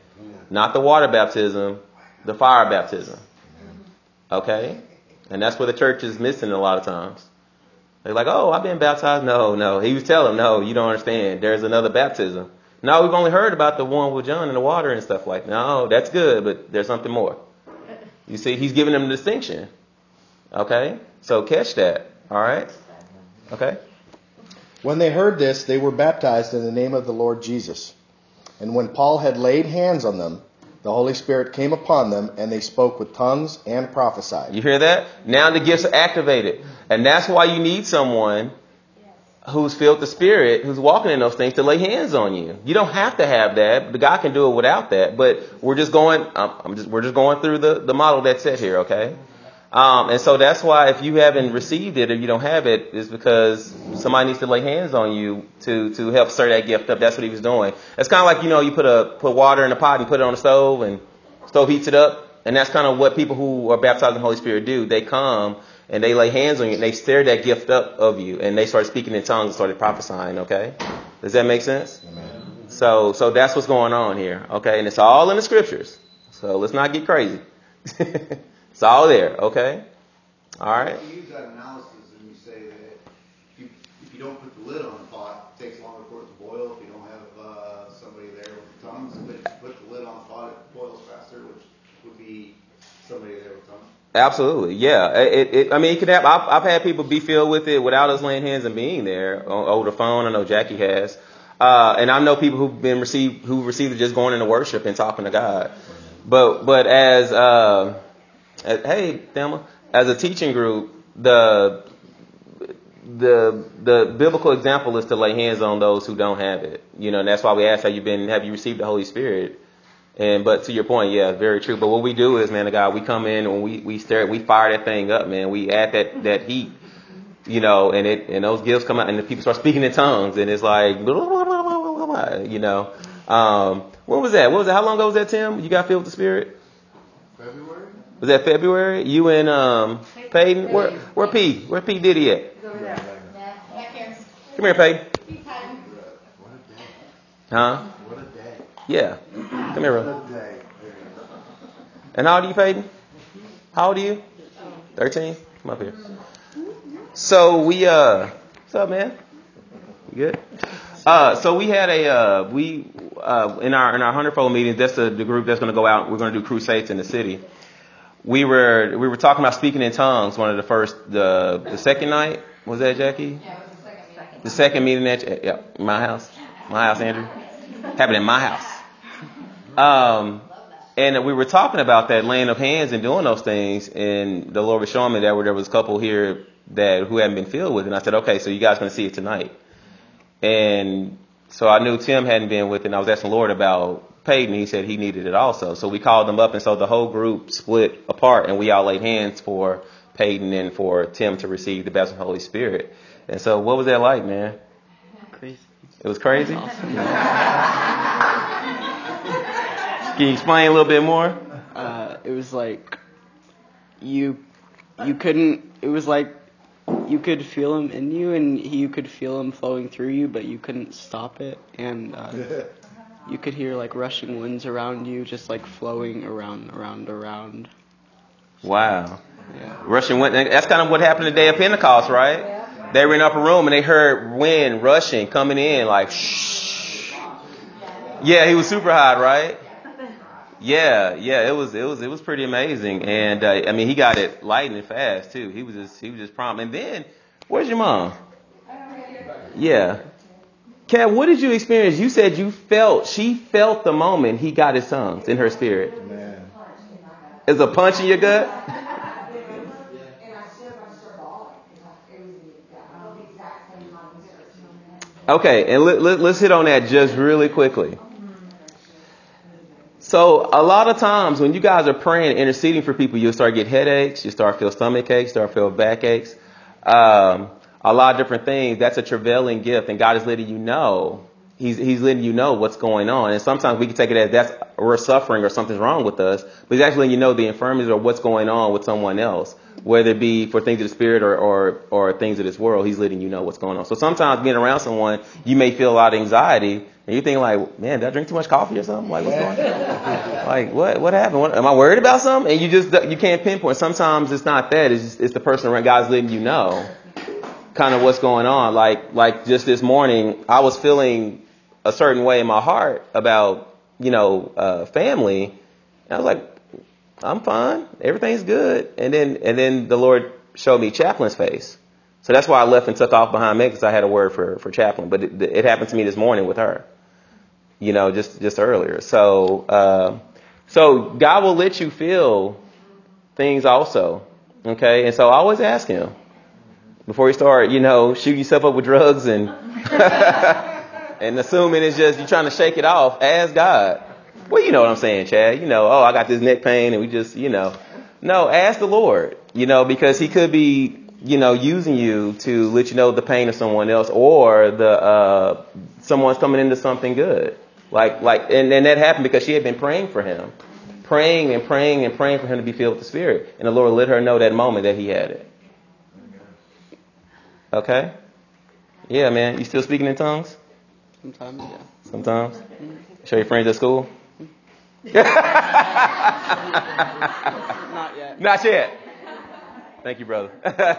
S1: Not the water baptism, the fire baptism. Okay? And that's where the church is missing a lot of times. They're like, oh, I've been baptized. No, no. He was telling them, no, you don't understand. There's another baptism. No, we've only heard about the one with John in the water and stuff like that. No, that's good, but there's something more. You see, he's giving them a distinction. Okay? So catch that. All right? Okay?
S16: When they heard this, they were baptized in the name of the Lord Jesus. And when Paul had laid hands on them, the Holy Spirit came upon them, and they spoke with tongues and prophesied.
S1: You hear that? Now the gifts are activated. And that's why you need someone who's filled with the Spirit, who's walking in those things to lay hands on you. You don't have to have that. The God can do it without that. But we're just going, I'm just, we're just going through the, the model that's set here, okay? Um, and so that's why if you haven't received it or you don't have it, it's because somebody needs to lay hands on you to, to help stir that gift up. That's what he was doing. It's kind of like, you know, you put a put water in a pot and put it on the stove and stove heats it up. And that's kind of what people who are baptized in the Holy Spirit do. They come and they lay hands on you and they stir that gift up of you. And they start speaking in tongues and started prophesying, okay? Does that make sense? Amen. So, so that's what's going on here, okay? And it's all in the scriptures. So let's not get crazy. It's all there, okay? All right.
S3: You use that analysis and you say that if you, if you don't put the lid on the pot, it takes longer for it to boil. If you don't have uh, somebody there with tongues, but if you put the lid on the pot, it boils faster, which would be somebody there with tongues.
S1: Absolutely, yeah. It, it, I mean, it could have. I've, I've had people be filled with it without us laying hands and being there over the phone. I know Jackie has, uh, and I know people who've been received who received it just going into worship and talking to God. But but as uh, hey, Thelma, as a teaching group, the the the biblical example is to lay hands on those who don't have it. You know, and that's why we ask, have you been, have you received the Holy Spirit? And but to your point, yeah, very true. But what we do is, man, of God, we come in and we we stare, we fire that thing up, man. We add that that heat, you know, and it and those gifts come out, and the people start speaking in tongues, and it's like, you know, um, what was that? What was that? How long ago was that, Tim? You got filled with the Spirit?
S3: February.
S1: Was that February? You and um, Peyton? Where where P? Where P Diddy at? Come here, Peyton. Huh?
S3: What a day.
S1: Yeah. Come here, bro. And how old are you, Peyton? How old are you? thirteen? Come up here. So we, uh, what's up, man? You good? Uh, so we had a, uh, we, uh, in our, in our hundredfold meetings, that's the, the group that's going to go out. We're going to do crusades in the city. We were, we were talking about speaking in tongues. One of the first, the, the second night. Was that, Jackie?
S8: Yeah, it was the second meeting.
S1: The second meeting at, yeah, my house. My house, Andrew. Happened in my house. Um, and we were talking about that laying of hands and doing those things, and the Lord was showing me that where there was a couple here that who hadn't been filled with it. And I said, okay, so you guys are going to see it tonight. And so I knew Tim hadn't been with it, and I was asking the Lord about Peyton. He said he needed it also. So we called them up, and so the whole group split apart, and we all laid hands for Peyton and for Tim to receive the baptism of the Holy Spirit. And so what was that like, man?
S12: Crazy.
S1: It was crazy?
S12: Awesome.
S1: Can you explain a little bit more?
S12: Uh, it was like you you couldn't. It was like you could feel him in you, and you could feel him flowing through you, but you couldn't stop it. And uh, you could hear like rushing winds around you, just like flowing around, around, around.
S1: Wow.
S12: Yeah.
S1: Rushing wind. That's kind of what happened the day of Pentecost, right? They were in an upper room and they heard wind rushing, coming in like shh. Yeah, he was super hot, right? Yeah, yeah, it was, it was, it was pretty amazing, and uh, I mean, he got it lightning fast too. He was just, he was just prompt. And then, where's your mom? Yeah, Kat, what did you experience? You said you felt, she felt the moment he got his tongues in her spirit.
S3: Man.
S1: Is a punch in your gut? Okay, and let, let, let's hit on that just really quickly. So a lot of times when you guys are praying, interceding for people, you'll start get headaches, you start feel stomach aches, start feel backaches, um, a lot of different things. That's a travailing gift, and God is letting you know. He's He's letting you know what's going on. And sometimes we can take it as that's we're suffering or something's wrong with us, but He's actually letting you know the infirmities or what's going on with someone else, whether it be for things of the spirit or, or or things of this world. He's letting you know what's going on. So sometimes being around someone, you may feel a lot of anxiety. And you think like, man, did I drink too much coffee or something? Like, what's going on? Like, what what happened? What, am I worried about something? And you just you can't pinpoint. Sometimes it's not that. It's just, it's the person around. God's letting you know kind of what's going on. Like like just this morning, I was feeling a certain way in my heart about you know uh, family. And I was like, I'm fine. Everything's good. And then and then the Lord showed me Chaplain's face. So that's why I left and took off behind Meg, because I had a word for for Chaplain. But it, it happened to me this morning with her. You know, just, just earlier. So, uh, so God will let you feel things also. Okay. And so I always ask him before you start, you know, shooting yourself up with drugs and, and assuming it's just, you're trying to shake it off. Ask God. Well, you know what I'm saying, Chad. You know, oh, I got this neck pain and we just, you know, no, ask the Lord, you know, because he could be, you know, using you to let you know the pain of someone else, or the, uh, someone's coming into something good. Like, like, and, and that happened because she had been praying for him, praying and praying and praying for him to be filled with the Spirit. And the Lord let her know that moment that he had it. Okay? Yeah, man. You still speaking in tongues?
S12: Sometimes, yeah.
S1: Sometimes? Show your friends at school?
S12: Not yet.
S1: Not yet. Thank you, brother.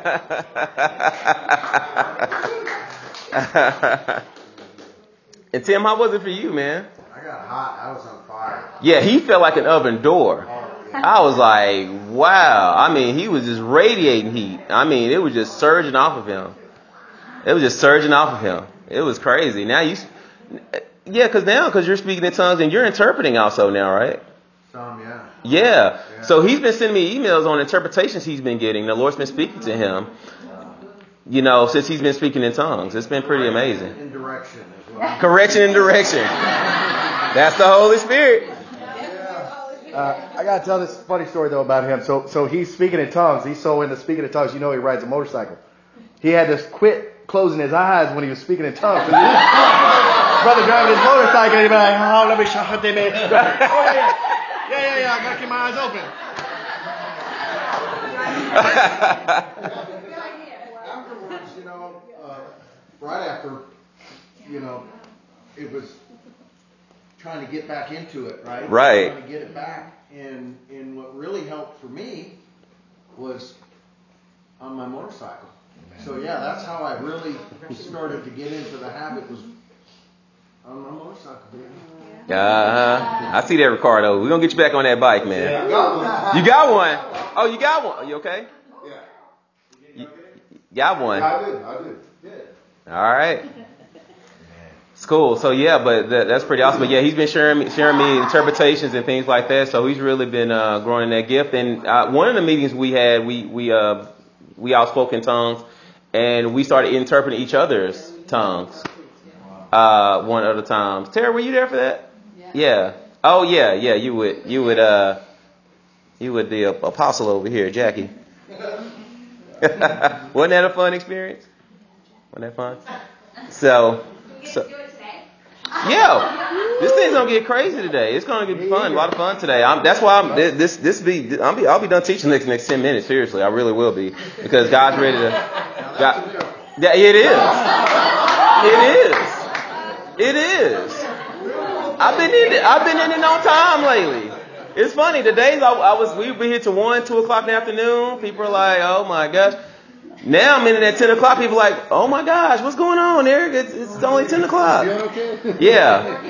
S1: And Tim, how was it for you, man?
S10: I got hot. I was on fire.
S1: Yeah, he felt like an oven door. I was like, wow. I mean, he was just radiating heat. I mean, it was just surging off of him. It was just surging off of him. It was crazy. Now you, yeah, because now, because you're speaking in tongues and you're interpreting also now, right?
S10: Some, yeah.
S1: Yeah.
S10: Yeah.
S1: So he's been sending me emails on interpretations he's been getting. The Lord's been speaking to him, you know, since he's been speaking in tongues. It's been pretty amazing.
S10: In direction as well.
S1: Correction and direction. That's the Holy Spirit.
S16: Uh, I gotta tell this funny story though about him. So, so he's speaking in tongues. He's so into speaking in tongues. You know, he rides a motorcycle. He had to quit closing his eyes when he was speaking in tongues. Brother driving his motorcycle, and he'd be like, "Oh, let me show you, man." Oh yeah, yeah, yeah, yeah, yeah. I gotta keep my eyes open.
S10: Afterwards, you know, uh, right after, you know, it was trying to get back into it, right?
S1: Right.
S10: Trying to get it back. And, and what really helped for me was on my motorcycle. So yeah, that's how I really started to get into the habit, was on my motorcycle, baby.
S1: Uh-huh. I see that, Ricardo. We're going to get you back on that bike, man.
S10: Yeah, I got one.
S1: You got one? Oh, you got one. Are you okay?
S10: Yeah.
S1: You got one.
S10: Yeah, I did. I did. Good.
S1: All right. It's cool. So yeah, but that, that's pretty awesome. But yeah, he's been sharing me, sharing me interpretations and things like that. So he's really been uh, growing in that gift. And uh, one of the meetings we had, we we uh, we all spoke in tongues, and we started interpreting each other's tongues. Uh, one of the times. Tara, were you there for that? Yeah. yeah. Oh yeah, yeah. You would you would uh you would the apostle over here, Jackie. Wasn't that a fun experience? Wasn't that fun? So. So, yeah, this thing's gonna get crazy today. It's gonna get fun, a lot of fun today. I'm, that's why I'm this this be I'm be I'll be done teaching next next ten minutes. Seriously, I really will be, because God's ready to. God, yeah, it is. It is. It is. I've been in it. I've been in it on time lately. It's funny. The days I, I was we've been here till one, two o'clock in the afternoon. People are like, "Oh my gosh." Now I'm in it at ten o'clock. People are like, oh my gosh, what's going on, Eric? It's, it's only ten o'clock. Yeah.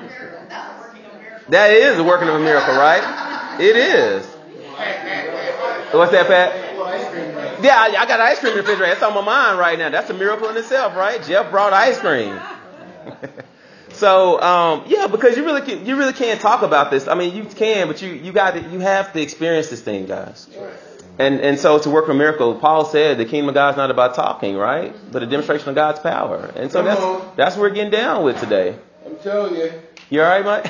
S1: That is the working of a miracle, right? It is. What's that, Pat? Yeah, I, I got ice cream in the refrigerator. That's on my mind right now. That's a miracle in itself, right? Jeff brought ice cream. So, um, yeah, because you really can, you really can't talk about this. I mean, you can, but you you got to, you have to experience this thing, guys. And and so to work a miracle, Paul said the kingdom of God is not about talking, right? But a demonstration of God's power. And so that's that's what we're getting down with today.
S5: I'm telling you.
S1: You all right, Mike?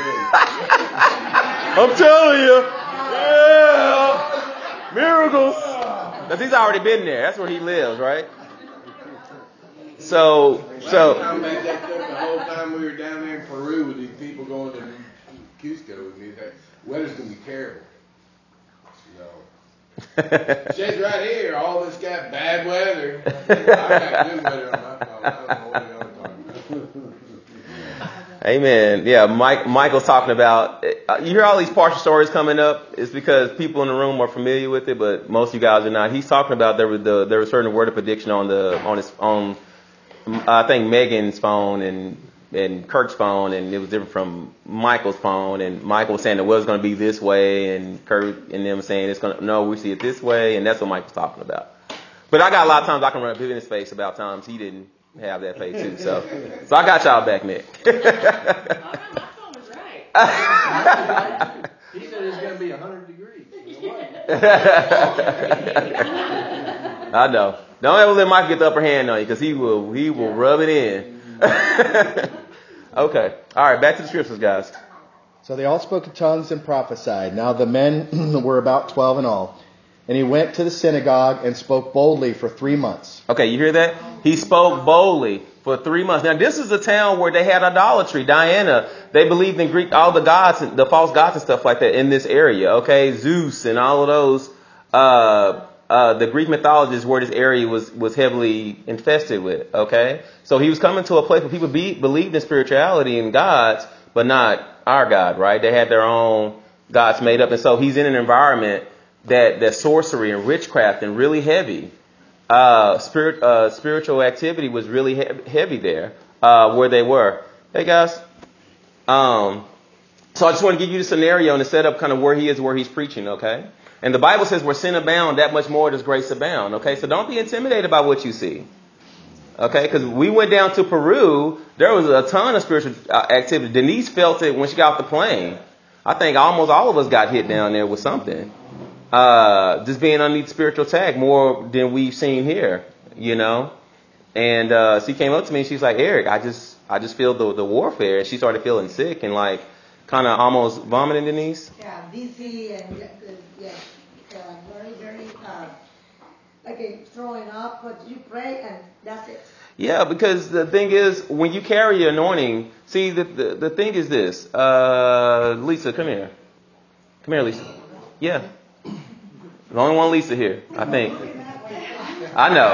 S1: I'm telling you. Yeah. Miracles. Because he's already been there. That's where he lives, right? So, so.
S5: The whole time we were down there in Peru with these people going to Cusco with me, that weather's going to be terrible. It says right here, all this got bad weather. I got good weather on my phone. I don't know what y'all are talking about.
S1: Amen. Yeah, Mike. Michael's talking about. Uh, you hear all these partial stories coming up. It's because people in the room are familiar with it, but most of you guys are not. He's talking about there was the there was certain word of prediction on the on his on I think Megan's phone and and Kirk's phone, and it was different from Michael's phone. And Michael was saying it was going to be this way, and Kirk and them saying it's going to no, we see it this way, and that's what Michael's talking about. But I got a lot of times I can run a bit in his face about times he didn't have that faith too. So, so I got y'all back, Nick.
S10: My phone was right. He said it's going to be one hundred degrees.
S1: I know. Don't ever let Mike get the upper hand on you, because he will he will rub it in. Okay. All right. Back to the scriptures, guys.
S16: So they all spoke in tongues and prophesied. Now the men were about twelve in all. And he went to the synagogue and spoke boldly for three months.
S1: Okay, you hear that? He spoke boldly for three months. Now, this is a town where they had idolatry. Diana, they believed in Greek, all the gods, and the false gods and stuff like that in this area. Okay, Zeus and all of those. Uh, uh, the Greek mythology is where this area was was heavily infested with. Okay, so he was coming to a place where people be, believed in spirituality and gods, but not our God. Right? They had their own gods made up, and so he's in an environment that that sorcery and witchcraft and really heavy uh, spirit uh, spiritual activity was really he- heavy there uh, where they were. Hey guys, um, so I just want to give you the scenario and the setup, kind of where he is, where he's preaching. Okay, and the Bible says where sin abound, that much more does grace abound. Okay, so don't be intimidated by what you see. Okay, because we went down to Peru, there was a ton of spiritual activity. Denise felt it when she got off the plane. I think almost all of us got hit down there with something. Uh, just being underneath spiritual attack more than we've seen here, you know. And uh, she came up to me and she's like, Eric, I just I just feel the the warfare. And she started feeling sick and like kind of almost vomiting, Denise.
S17: Yeah, dizzy and uh, yeah, uh, very very uh, like a throwing up. But you pray and that's it.
S1: Yeah, because the thing is, when you carry the anointing, see the the, the thing is this. Uh, Lisa, come here. Come here, Lisa. Yeah. The only one Lisa here, I think. I know.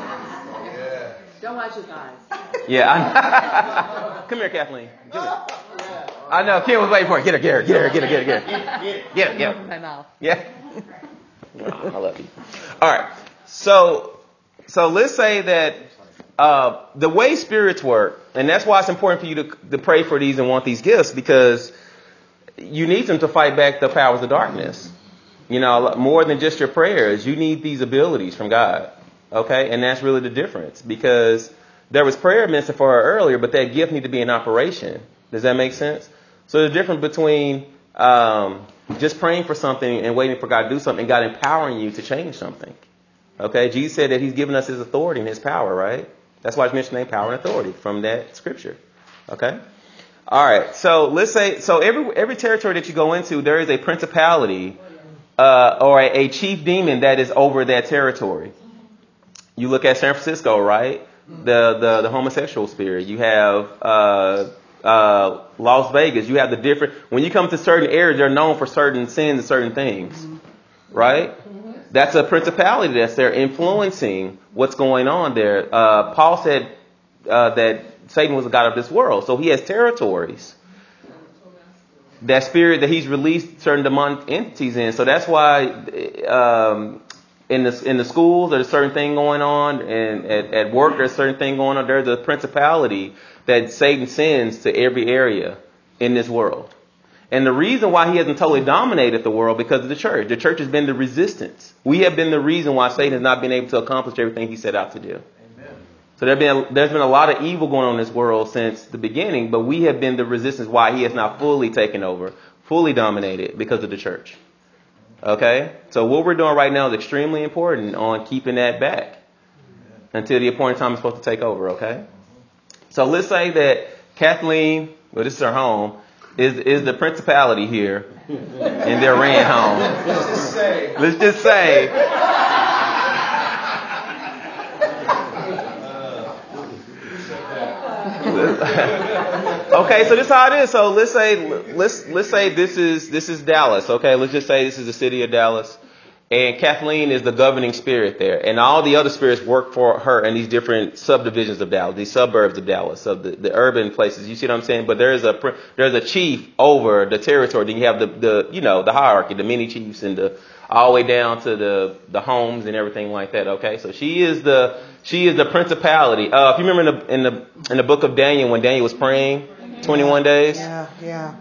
S9: Don't watch his eyes.
S1: Yeah. I Come here, Kathleen. Come here. I know. Kim was waiting for it. Get her, get her, get her, get her, get her, get her. Get her, get her.
S9: My mouth.
S1: Yeah. Oh, I love you. All right. So, so let's say that uh, the way spirits work, and that's why it's important for you to, to pray for these and want these gifts, because you need them to fight back the powers of darkness. You know, more than just your prayers, you need these abilities from God. Okay, and that's really the difference, because there was prayer mentioned for her earlier, but that gift need to be in operation. Does that make sense? So the difference between um, just praying for something and waiting for God to do something, and God empowering you to change something. Okay, Jesus said that He's given us His authority and His power, right? That's why it's mentioned name power and authority from that scripture. Okay. All right. So let's say so every every territory that you go into, there is a principality. Uh, or a, a chief demon that is over that territory. You look at San Francisco, right? The the, the homosexual spirit. You have uh, uh, Las Vegas. You have the different. When you come to certain areas, they're known for certain sins and certain things, right? That's a principality that's there influencing what's going on there. Uh, Paul said uh, that Satan was the god of this world, so he has territories. That spirit that he's released certain demonic entities in. So that's why um, in the in the schools there's a certain thing going on, and at, at work there's a certain thing going on. There's a principality that Satan sends to every area in this world. And the reason why he hasn't totally dominated the world because of the church. The church has been the resistance. We have been the reason why Satan has not been able to accomplish everything he set out to do. So there been, there's been a lot of evil going on in this world since the beginning, but we have been the resistance why he has not fully taken over, fully dominated because of the church. Okay? So what we're doing right now is extremely important on keeping that back until the appointed time is supposed to take over, okay? So let's say that Kathleen, well, this is her home, is is the principality here in their ran home. Let's just say. Let's just say. Okay, so this is how it is. So let's say let's let's say this is this is Dallas. Okay, let's just say this is the city of Dallas, And Kathleen is the governing spirit there. And all the other spirits work for her in these different subdivisions of Dallas, these suburbs of Dallas, of the, the urban places. You see what I'm saying? But there's a there's a chief over the territory. Then you have the, the you know, the hierarchy, the many chiefs, and the all the way down to the, the homes and everything like that. Okay, so she is the she is the principality. Uh, if you remember in the in the in the book of Daniel, when Daniel was praying twenty-one days.
S15: Yeah, yeah.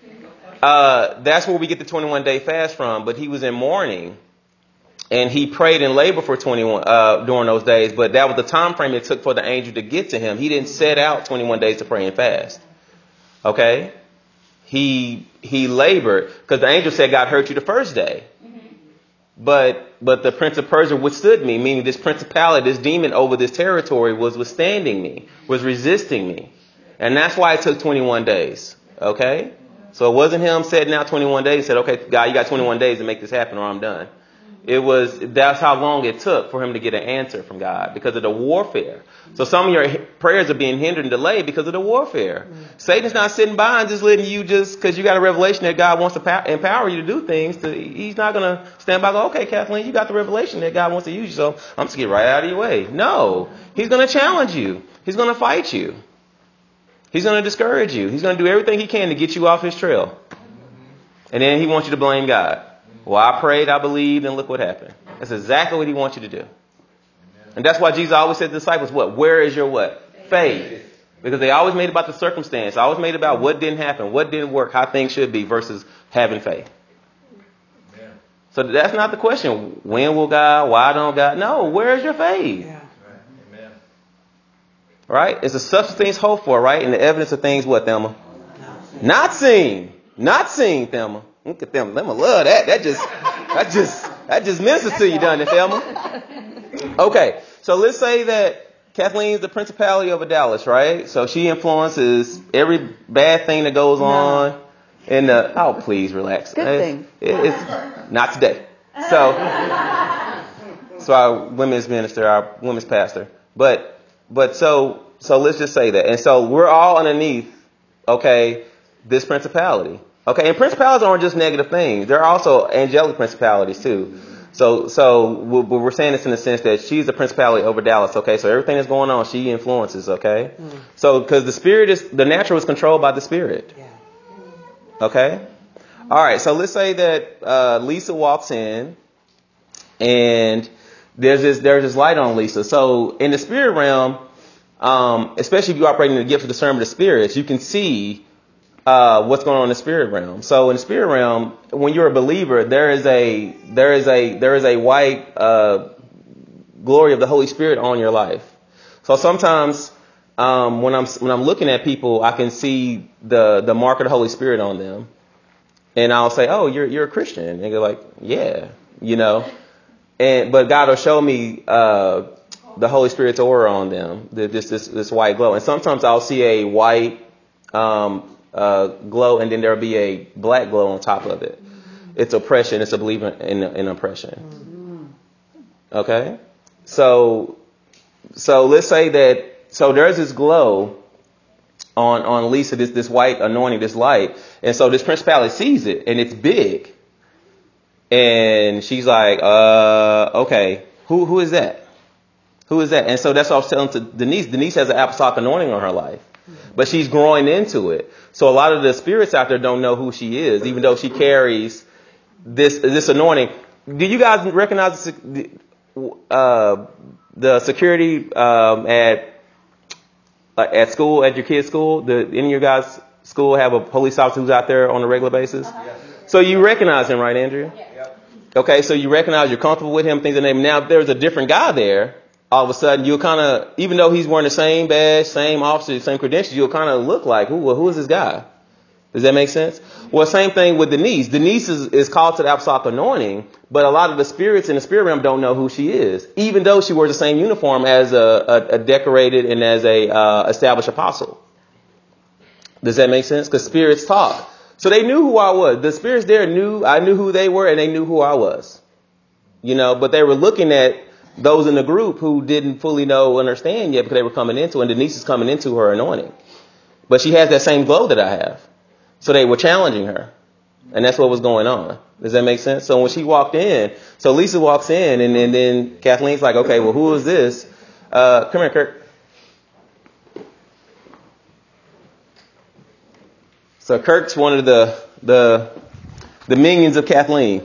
S1: Uh, that's where we get the twenty-one day fast from. But he was in mourning. And he prayed in labor for twenty-one uh, during those days, but that was the time frame it took for the angel to get to him. He didn't set out twenty-one days to pray and fast. Okay, he he labored because the angel said God hurt you the first day, mm-hmm. but but the prince of Persia withstood me, meaning this principality, this demon over this territory was withstanding me, was resisting me, and that's why it took twenty-one days. Okay, so it wasn't him setting out twenty-one days. Said, okay, God, you got twenty-one days to make this happen, or I'm done. It was, that's how long it took for him to get an answer from God because of the warfare. So some of your prayers are being hindered and delayed because of the warfare. Mm-hmm. Satan's not sitting by and just letting you just, because you got a revelation that God wants to pow- empower you to do things. To, he's not going to stand by and go, okay, Kathleen, you got the revelation that God wants to use you, so I'm just get right out of your way. No, he's going to challenge you. He's going to fight you. He's going to discourage you. He's going to do everything he can to get you off his trail. And then he wants you to blame God. Well, I prayed, I believed, and look what happened. That's exactly what he wants you to do. And that's why Jesus always said to the disciples, what? Where is your what? Faith. Because they always made it about the circumstance. Always made it about what didn't happen, what didn't work, how things should be versus having faith. Yeah. So that's not the question. When will God? Why don't God? No, where is your faith? Yeah. Amen. Right? It's a substance things hoped for, right? And the evidence of things what, Thelma? Not seen. Not seen, Thelma. Look at them. Thelma love that. That just, that just, that just ministers to you, doesn't it, Thelma? Okay. So let's say that Kathleen's the principality over Dallas, right? So she influences every bad thing that goes on. No. In the, oh, please relax.
S15: Good
S1: it's,
S15: thing.
S1: It, it's not today. So, so our women's minister, our women's pastor. But, but so, so let's just say that. And so we're all underneath, okay, this principality. Okay, and principalities aren't just negative things. They're also angelic principalities too. So, so we're saying this in the sense that she's the principality over Dallas. Okay, so everything that's going on, she influences. Okay, mm. So because the spirit is the natural is controlled by the spirit. Yeah. Okay. All right. So let's say that uh, Lisa walks in, and there's this there's this light on Lisa. So in the spirit realm, um, especially if you operate in the gift of discernment of spirits, you can see. Uh, what's going on in the spirit realm. So in the spirit realm, when you're a believer, there is a there is a there is a white uh, glory of the Holy Spirit on your life. So sometimes um, when I'm when I'm looking at people, I can see the the mark of the Holy Spirit on them, and I'll say, "Oh, you're you're a Christian," and they're like, "Yeah," you know. And but God will show me uh, the Holy Spirit's aura on them, this this this white glow, and sometimes I'll see a white. Um, Uh, glow, and then there'll be a black glow on top of it. It's oppression. It's a belief in, in oppression. Okay, so so let's say that so there's this glow on on Lisa, this this white anointing, this light, and so this principality sees it, and it's big, and she's like, uh, okay, who who is that? Who is that? And so that's what I was telling to Denise. Denise has an apostolic anointing on her life. But she's growing into it. So a lot of the spirits out there don't know who she is, even though she carries this this anointing. Do you guys recognize the, uh, the security um, at uh, at school, at your kids' school? The, any of your guys' school have a police officer who's out there on a regular basis? Uh-huh. So you recognize him, right, Andrea? Yeah. Okay, so you recognize, you're comfortable with him, things of that name. Now, if there's a different guy there, all of a sudden you'll kind of, even though he's wearing the same badge, same officer, same credentials, you'll kind of look like, who, who is this guy? Does that make sense? Well, same thing with Denise. Denise is, is called to the apostolic anointing, but a lot of the spirits in the spirit realm don't know who she is, even though she wears the same uniform as a, a, a decorated and as a uh, established apostle. Does that make sense? Because spirits talk. So they knew who I was. The spirits there knew, I knew who they were, and they knew who I was. You know, but they were looking at those in the group who didn't fully know, understand yet, because they were coming into, and Denise is coming into her anointing. But she has that same glow that I have. So they were challenging her. And that's what was going on. Does that make sense? So when she walked in, so Lisa walks in, and, and then Kathleen's like, okay, well, who is this? Uh, come here, Kirk. So Kirk's one of the the the minions of Kathleen.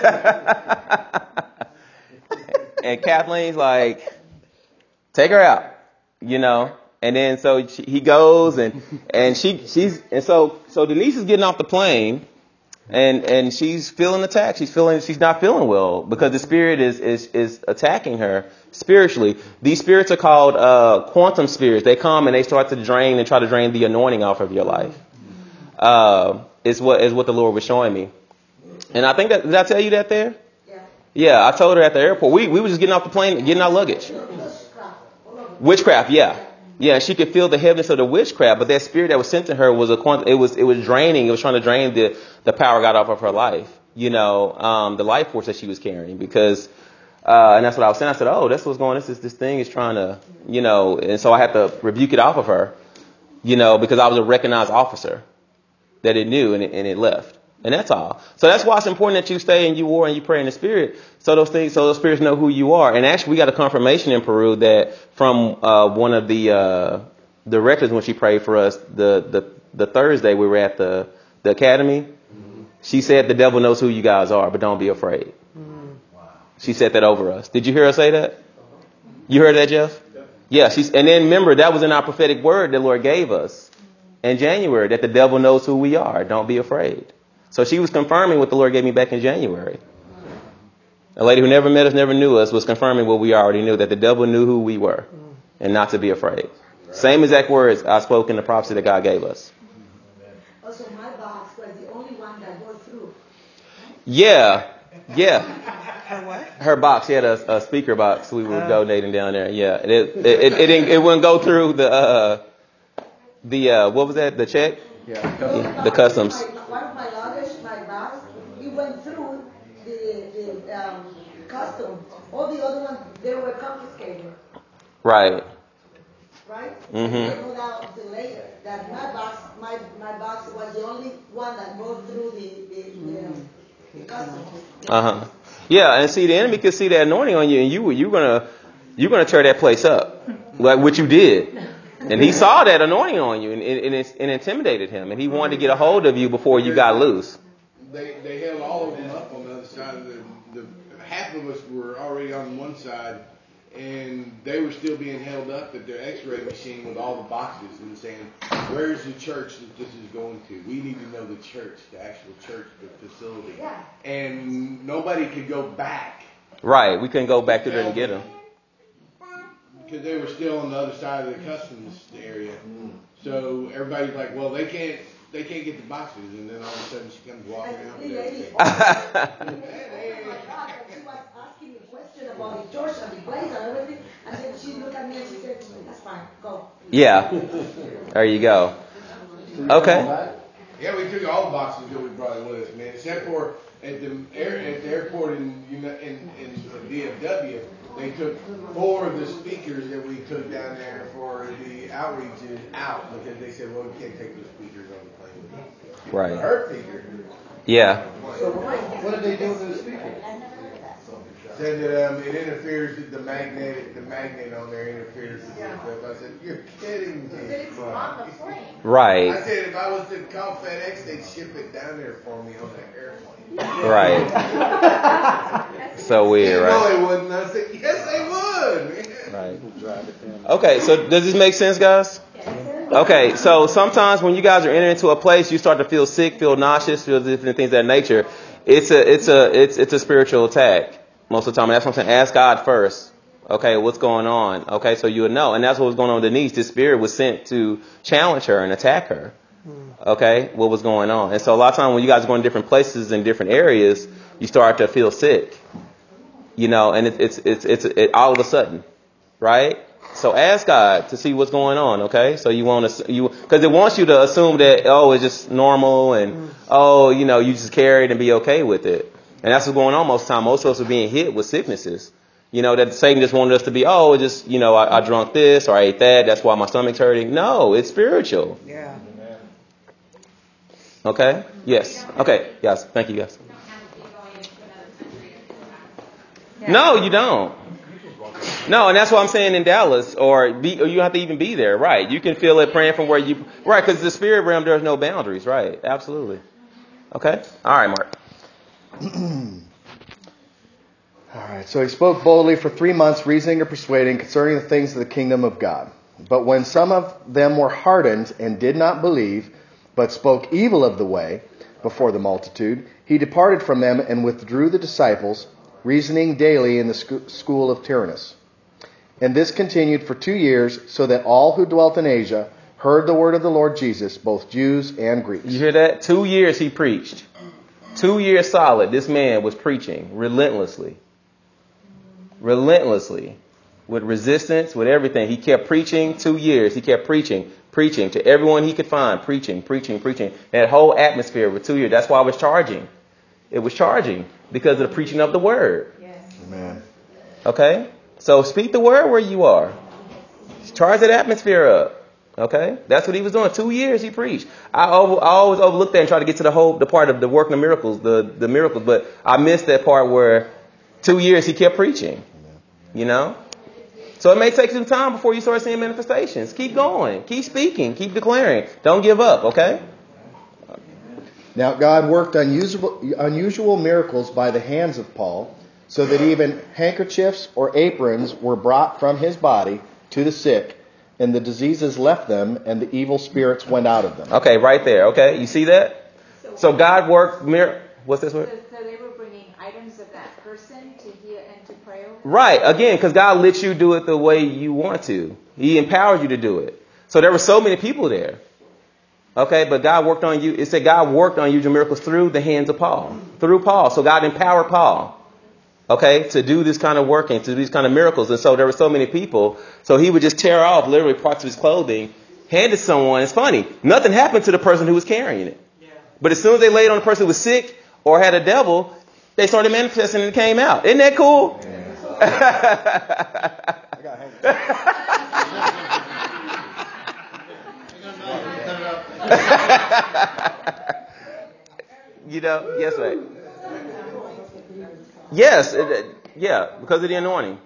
S1: And Kathleen's like, take her out, you know. And then so she, he goes, and and she she's and so so Denise is getting off the plane, and and she's feeling attacked. She's feeling she's not feeling well because the spirit is is is attacking her spiritually. These spirits are called uh, quantum spirits. They come and they start to drain and try to drain the anointing off of your life. Uh, is what is what the Lord was showing me. And I think that, did I tell you that there? Yeah. Yeah, I told her at the airport. We we were just getting off the plane, getting our luggage. Witchcraft, yeah. Yeah, she could feel the heaviness of the witchcraft, but that spirit that was sent to her was a quant- it was it was draining. It was trying to drain the, the power God off of her life. You know, um, the life force that she was carrying, because uh, and that's what I was saying. I said, oh, that's what's going on. This is, this thing is trying to, you know, and so I had to rebuke it off of her, you know, because I was a recognized officer that it knew, and it, and it left. And that's all. So that's why it's important that you stay and you war and you pray in the spirit, so those things, so those spirits know who you are. And actually, we got a confirmation in Peru that from uh, one of the uh, directors when she prayed for us the the, the Thursday we were at the the academy. Mm-hmm. She said the devil knows who you guys are, but don't be afraid. Mm-hmm. Wow. She said that over us. Did you hear her say that? You heard that, Jeff? Yeah. She's and then remember that was in our prophetic word the Lord gave us in January, that the devil knows who we are. Don't be afraid. So she was confirming what the Lord gave me back in January. A lady who never met us, never knew us, was confirming what we already knew, that the devil knew who we were and not to be afraid. Same exact words I spoke in the prophecy that God gave us.
S17: Also, my box was the only one that goes through.
S1: Yeah, yeah.
S15: Her what?
S1: Her box. She had a, a speaker box we were uh, donating down there. Yeah, it it it, it, it, didn't, it wouldn't go through the uh, the uh, what was that? The check?
S17: Yeah.
S1: yeah the customs.
S17: One of my luggage, my box, it went through the the um, customs. All the other ones, they were confiscated.
S1: Right.
S17: Right?
S1: Mm-hmm.
S17: I found out later that my box, my my box was the only one that goes through the the, the, um, the customs.
S1: Uh huh. Yeah, and see, the enemy could see that anointing on you, and you you're gonna you're gonna tear that place up, like what you did. And he saw that anointing on you, and, and, it, and intimidated him, and he wanted to get a hold of you before you got loose.
S5: They they held all of them up on the other side of the, the half of us were already on one side, and they were still being held up at their X-ray machine with all the boxes and saying, "Where's the church that this is going to? We need to know the church, the actual church, the facility." Yeah. And nobody could go back.
S1: Right, we couldn't go back to there and get them.
S5: Because they were still on the other side of the customs area. Mm. So everybody's like, well, they can't they can't get the boxes. And then all of a sudden she comes walking out there.
S17: Oh my God, she was asking me questions about the church and the place and everything. And then she looked at me and she said, that's fine, go.
S1: Yeah. There you go. Okay.
S5: Yeah, we took all the boxes that we brought with us, man, except for at the air at the airport in in, in D F W. They took four of the speakers that we took down there for the outreaches out because they said, well, we can't take those speakers on the plane with us.
S1: Right.
S5: Her speaker.
S1: Yeah.
S3: So what did they do with the speaker?
S5: Said that um, it interferes with the magnet. The magnet on there interferes with yeah. stuff. I said, you're kidding me.
S8: It's on the plane.
S1: Right.
S5: I said, if I was to call FedEx, they'd ship it down there for me on the airplane.
S1: Right. So weird, right?
S5: No, they wouldn't. I said, yes, they would.
S1: Right. Okay, so does this make sense, guys? Okay, so sometimes when you guys are entering into a place, you start to feel sick, feel nauseous, feel different things of that nature. It's a, it's a, it's, it's a spiritual attack most of the time. And that's what I'm saying. Ask God first. Okay, what's going on? Okay, so you'll know. And that's what was going on with Denise. This spirit was sent to challenge her and attack her. Okay, what was going on? And so a lot of times when you guys are going to different places in different areas, you start to feel sick. You know, and it, it's it's it's it, all of a sudden, right? So ask God to see what's going on. Okay, so you want to you because it wants you to assume that oh it's just normal and oh you know you just carry it and be okay with it. And that's what's going on most of the time. Most of us are being hit with sicknesses. You know, that Satan just wanted us to be, oh, just, you know, I, I drunk this or I ate that. That's why my stomach's hurting. No, it's spiritual.
S15: Yeah.
S1: Okay? Yes. Okay. Yes. Thank you, yes. No, you don't. No, and that's what I'm saying in Dallas, or be, or you don't have to even be there, right? You can feel it praying from where you, right? Because the spirit realm, there's no boundaries, right? Absolutely. Okay. All right, Mark.
S16: All right. So he spoke boldly for three months, reasoning and persuading concerning the things of the kingdom of God. But when some of them were hardened and did not believe, but spoke evil of the way before the multitude, he departed from them and withdrew the disciples, reasoning daily in the sc- school of Tyrannus. And this continued for two years, so that all who dwelt in Asia heard the word of the Lord Jesus, both Jews and Greeks.
S1: You hear that? Two years he preached. Two years solid, this man was preaching relentlessly. Relentlessly. With resistance, with everything. He kept preaching two years. He kept preaching, preaching to everyone he could find. Preaching, preaching, preaching. That whole atmosphere for two years. That's why I was charging. It was charging because of the preaching of the word.
S16: Yes. Amen.
S1: Okay? So speak the word where you are. Charge that atmosphere up. Okay? That's what he was doing. Two years he preached. I, over, I always overlooked that and tried to get to the whole the part of the working of miracles, the, the miracles, but I missed that part where two years he kept preaching. You know? So it may take some time before you start seeing manifestations. Keep going. Keep speaking. Keep declaring. Don't give up, okay?
S16: Now God worked unusual, unusual miracles by the hands of Paul, so that even handkerchiefs or aprons were brought from his body to the sick, and the diseases left them, and the evil spirits went out of them.
S1: Okay, right there, okay? You see that? So God worked mir- What's this word?
S7: So, so they were bringing items of that person to heal and to pray over?
S1: Right, again, because God lets you do it the way you want to. He empowered you to do it. So there were so many people there. Okay, but God worked on you. It said God worked on you miracles through the hands of Paul. Through Paul. So God empowered Paul. Okay, to do this kind of working, to do these kind of miracles. And so there were so many people. So he would just tear off literally parts of his clothing, hand it to someone. It's funny. Nothing happened to the person who was carrying it. But as soon as they laid on the person who was sick or had a devil, they started manifesting and it came out. Isn't that cool? You know, yes, right. Yes, it, yeah, because of the anointing.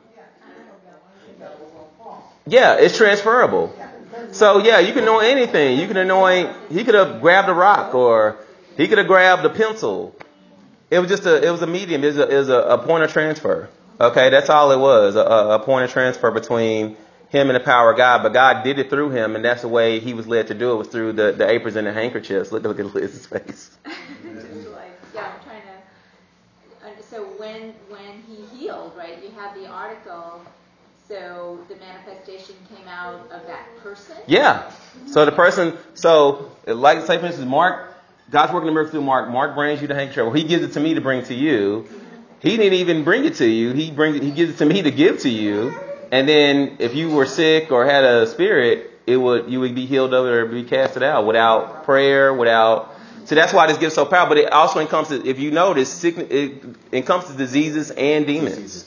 S1: Yeah, it's transferable. So yeah, you can anoint anything. You can anoint. He could have grabbed a rock, or he could have grabbed a pencil. It was just a. It was a medium. It was a, it was a, a point of transfer. Okay, that's all it was. A, a point of transfer between him and the power of God. But God did it through him, and that's the way he was led to do it. Was through the, the aprons and the handkerchiefs. Look, look at Liz's face.
S7: Yeah, I'm trying to. So when when he healed, right? You have the article. So the manifestation came out of that person?
S1: Yeah. So the person, so like say for instance, Mark, God's working the miracle through Mark. Mark brings you the handkerchief. Well, he gives it to me to bring to you. He didn't even bring it to you. He brings he gives it to me to give to you. And then if you were sick or had a spirit, it would you would be healed of it or be casted out without prayer, without. So that's why this gives so powerful. But it also encompasses, if you notice, sickness, it encompasses diseases and demons.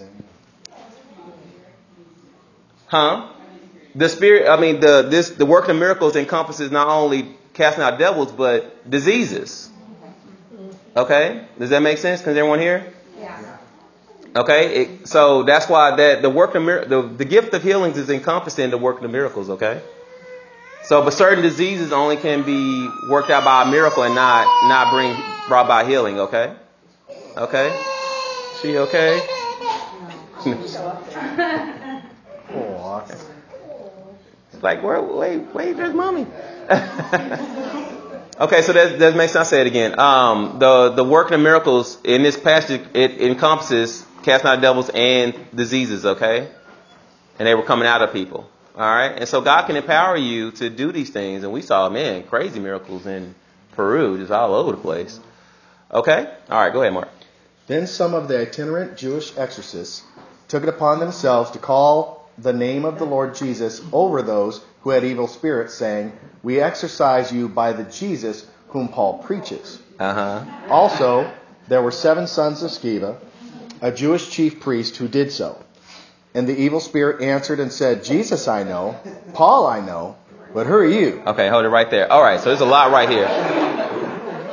S1: Huh? The spirit, I mean, the this the work of miracles encompasses not only casting out devils, but diseases. Okay? Does that make sense? Can everyone hear?
S7: Yeah.
S1: Okay? It, so that's why that the work of the the gift of healings is encompassed in the work of the miracles. Okay? So, but certain diseases only can be worked out by a miracle and not not bring brought by healing. Okay? Okay? She okay? Oh, like, where, wait, wait, there's mommy. Okay, so that, that makes sense. I'll say it again. Um, the, the working of miracles in this passage, it encompasses casting out devils and diseases, okay? And they were coming out of people. All right? And so God can empower you to do these things. And we saw, man, crazy miracles in Peru, just all over the place. Okay? All right, go ahead, Mark.
S16: Then some of the itinerant Jewish exorcists took it upon themselves to call the name of the Lord Jesus over those who had evil spirits, saying, "We exorcise you by the Jesus whom Paul preaches."
S1: Uh-huh.
S16: Also, there were seven sons of Sceva, a Jewish chief priest, who did so. And the evil spirit answered and said, "Jesus I know, Paul I know, but who are you?"
S1: Okay, hold it right there. All right, so there's a lot right here.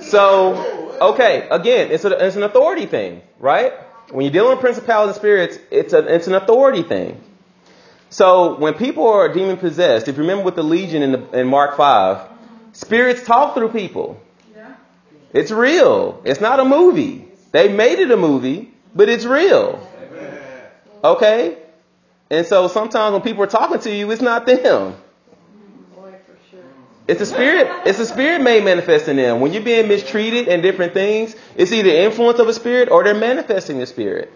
S1: So, okay, again, it's, a, it's an authority thing, right? When you're dealing with principalities and spirits, it's, a, it's an authority thing. So when people are demon possessed, if you remember with the legion in, the, in Mark five, spirits talk through people. It's real. It's not a movie. They made it a movie, but it's real. Okay? And so sometimes when people are talking to you, it's not them. It's a spirit. It's a spirit may manifest in them. When you're being mistreated and different things, it's either influence of a spirit or they're manifesting the spirit.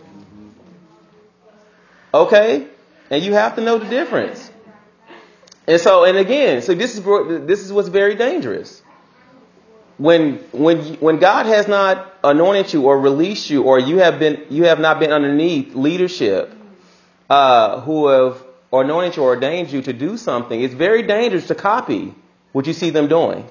S1: Okay? And you have to know the difference. And so, and again, so this is this is what's very dangerous. When when when God has not anointed you or released you, or you have been you have not been underneath leadership uh, who have anointed you or ordained you to do something, it's very dangerous to copy what you see them doing.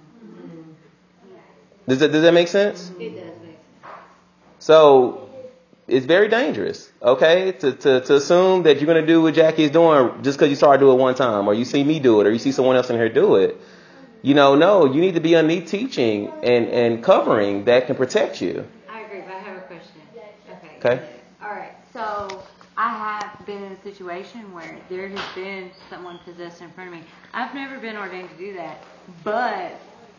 S1: Does that does that make sense?
S7: It does make sense.
S1: So it's very dangerous, okay, to, to, to assume that you're going to do what Jackie is doing just because you saw her do it one time, or you see me do it, or you see someone else in here do it. You know, no, you need to be underneath teaching and, and covering that can protect you.
S18: I agree, but I have a question. Okay.
S1: Okay.
S18: All right. So I have been in a situation where there has been someone possessed in front of me. I've never been ordained to do that, but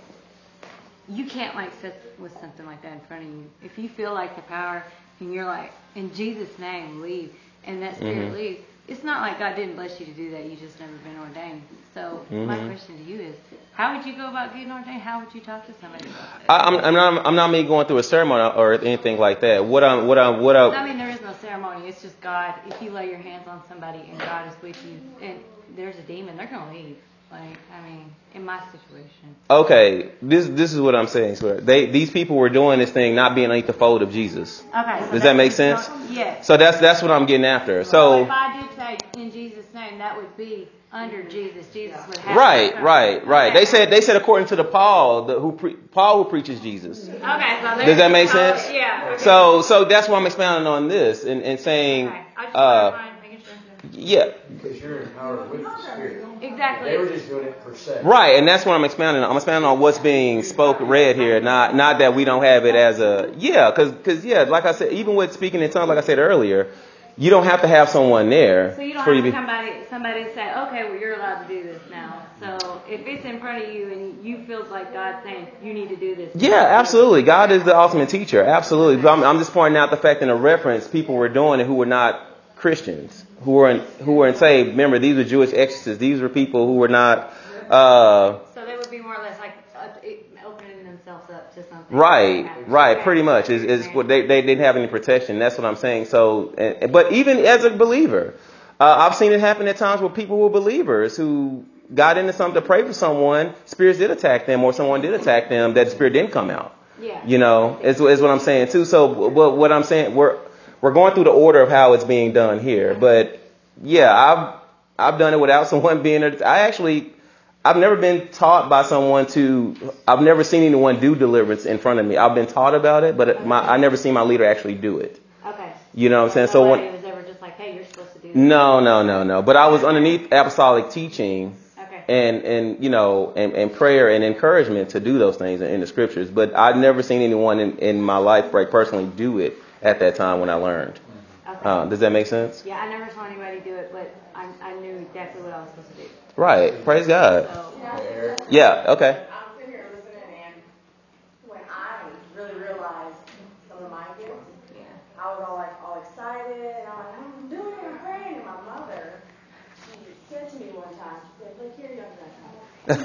S18: you can't like sit with something like that in front of you. If you feel like the power and you're like, in Jesus' name, leave, and that spirit
S1: Mm-hmm.
S18: leaves, it's not like God didn't bless you to do that. You just never been ordained. So
S1: Mm-hmm.
S18: my question to you is, how would you go about getting ordained? How would you talk to somebody about that?
S1: I, I'm, I'm not. I'm not me going through a ceremony or anything like that. What I'm. What I'm. What I.
S18: I mean, there is no ceremony. It's just God. If you lay your hands on somebody and God is with you, and there's a demon, they're gonna leave. Like, I mean, in my situation.
S1: Okay, this this is what I'm saying. Swear. They these people were doing this thing not being underneath the fold of Jesus.
S18: Okay. So
S1: Does that make sense?
S18: Yes.
S1: So that's that's what I'm getting after.
S18: So
S1: So
S18: if I did say in Jesus' name, that would be under Jesus. Jesus would have.
S1: right,
S18: to
S1: right, right.
S18: Okay.
S1: They said they said according to the Paul the, who pre, Paul who preaches Jesus.
S18: Okay. So there's-
S1: Does that make
S18: oh,
S1: sense?
S18: Yeah. Okay.
S1: So so that's why I'm expounding on this and, and saying
S18: Okay. I just
S1: uh
S18: clarifying, making sure.
S1: yeah.
S10: Because you're empowered with the Spirit.
S18: Exactly.
S10: They were just doing it per se.
S1: Right, and that's what I'm expounding on. I'm expounding on what's being spoke, read here, not not that we don't have it as a, yeah, because, cause, yeah, like I said, even with speaking in tongues, like I said earlier, you don't have to have someone there.
S18: So you don't
S1: for
S18: have
S1: you
S18: to
S1: to be,
S18: somebody somebody say, okay, well you're allowed to do this now. So if it's in front of you and you feel like God's saying you need to do this.
S1: yeah, absolutely. God is the ultimate teacher, absolutely. But I'm, I'm just pointing out the fact in a reference people were doing it who were not Christians, who were in, who were in saved. Remember, these were Jewish exorcists. These were people who were not. Uh,
S18: so they would be more or less like uh, opening themselves up to something.
S1: Right, right,
S18: Okay.
S1: pretty much. Is is what they they didn't have any protection. That's what I'm saying. So, and, but even as a believer, uh, I've seen it happen at times where people were believers who got into something to pray for someone. Spirits did attack them, or someone did attack them. That the spirit didn't come out.
S18: Yeah.
S1: You know, is is what I'm saying too. So, what what I'm saying, we're we're going through the order of how it's being done here. But yeah, I've I've done it without someone being. I actually. I've never been taught by someone to, I've never seen anyone do deliverance in front of me. I've been taught about it, but my, I never seen my leader actually do it.
S18: Okay.
S1: You know what I'm saying? So
S18: Nobody
S1: when,
S18: was ever just like, hey, you're supposed to do this.
S1: no, no, no, no. But I was underneath apostolic teaching
S18: Okay.
S1: and, and, you know, and, and prayer and encouragement to do those things in the scriptures. But I've never seen anyone in, in my life, like personally do it at that time when I learned.
S18: Okay.
S1: Uh, does that make sense?
S18: Yeah, I never saw anybody do it, but I, I knew exactly what I was supposed to do.
S1: Right. Praise God.
S18: So,
S1: Yeah. Okay.
S19: I'm sitting here listening, and when I really realized some of my gifts,
S18: yeah.
S19: I was all like all excited, and I'm like, I'm doing it, I'm praying. And my mother, she said to me one time, she said, look here, young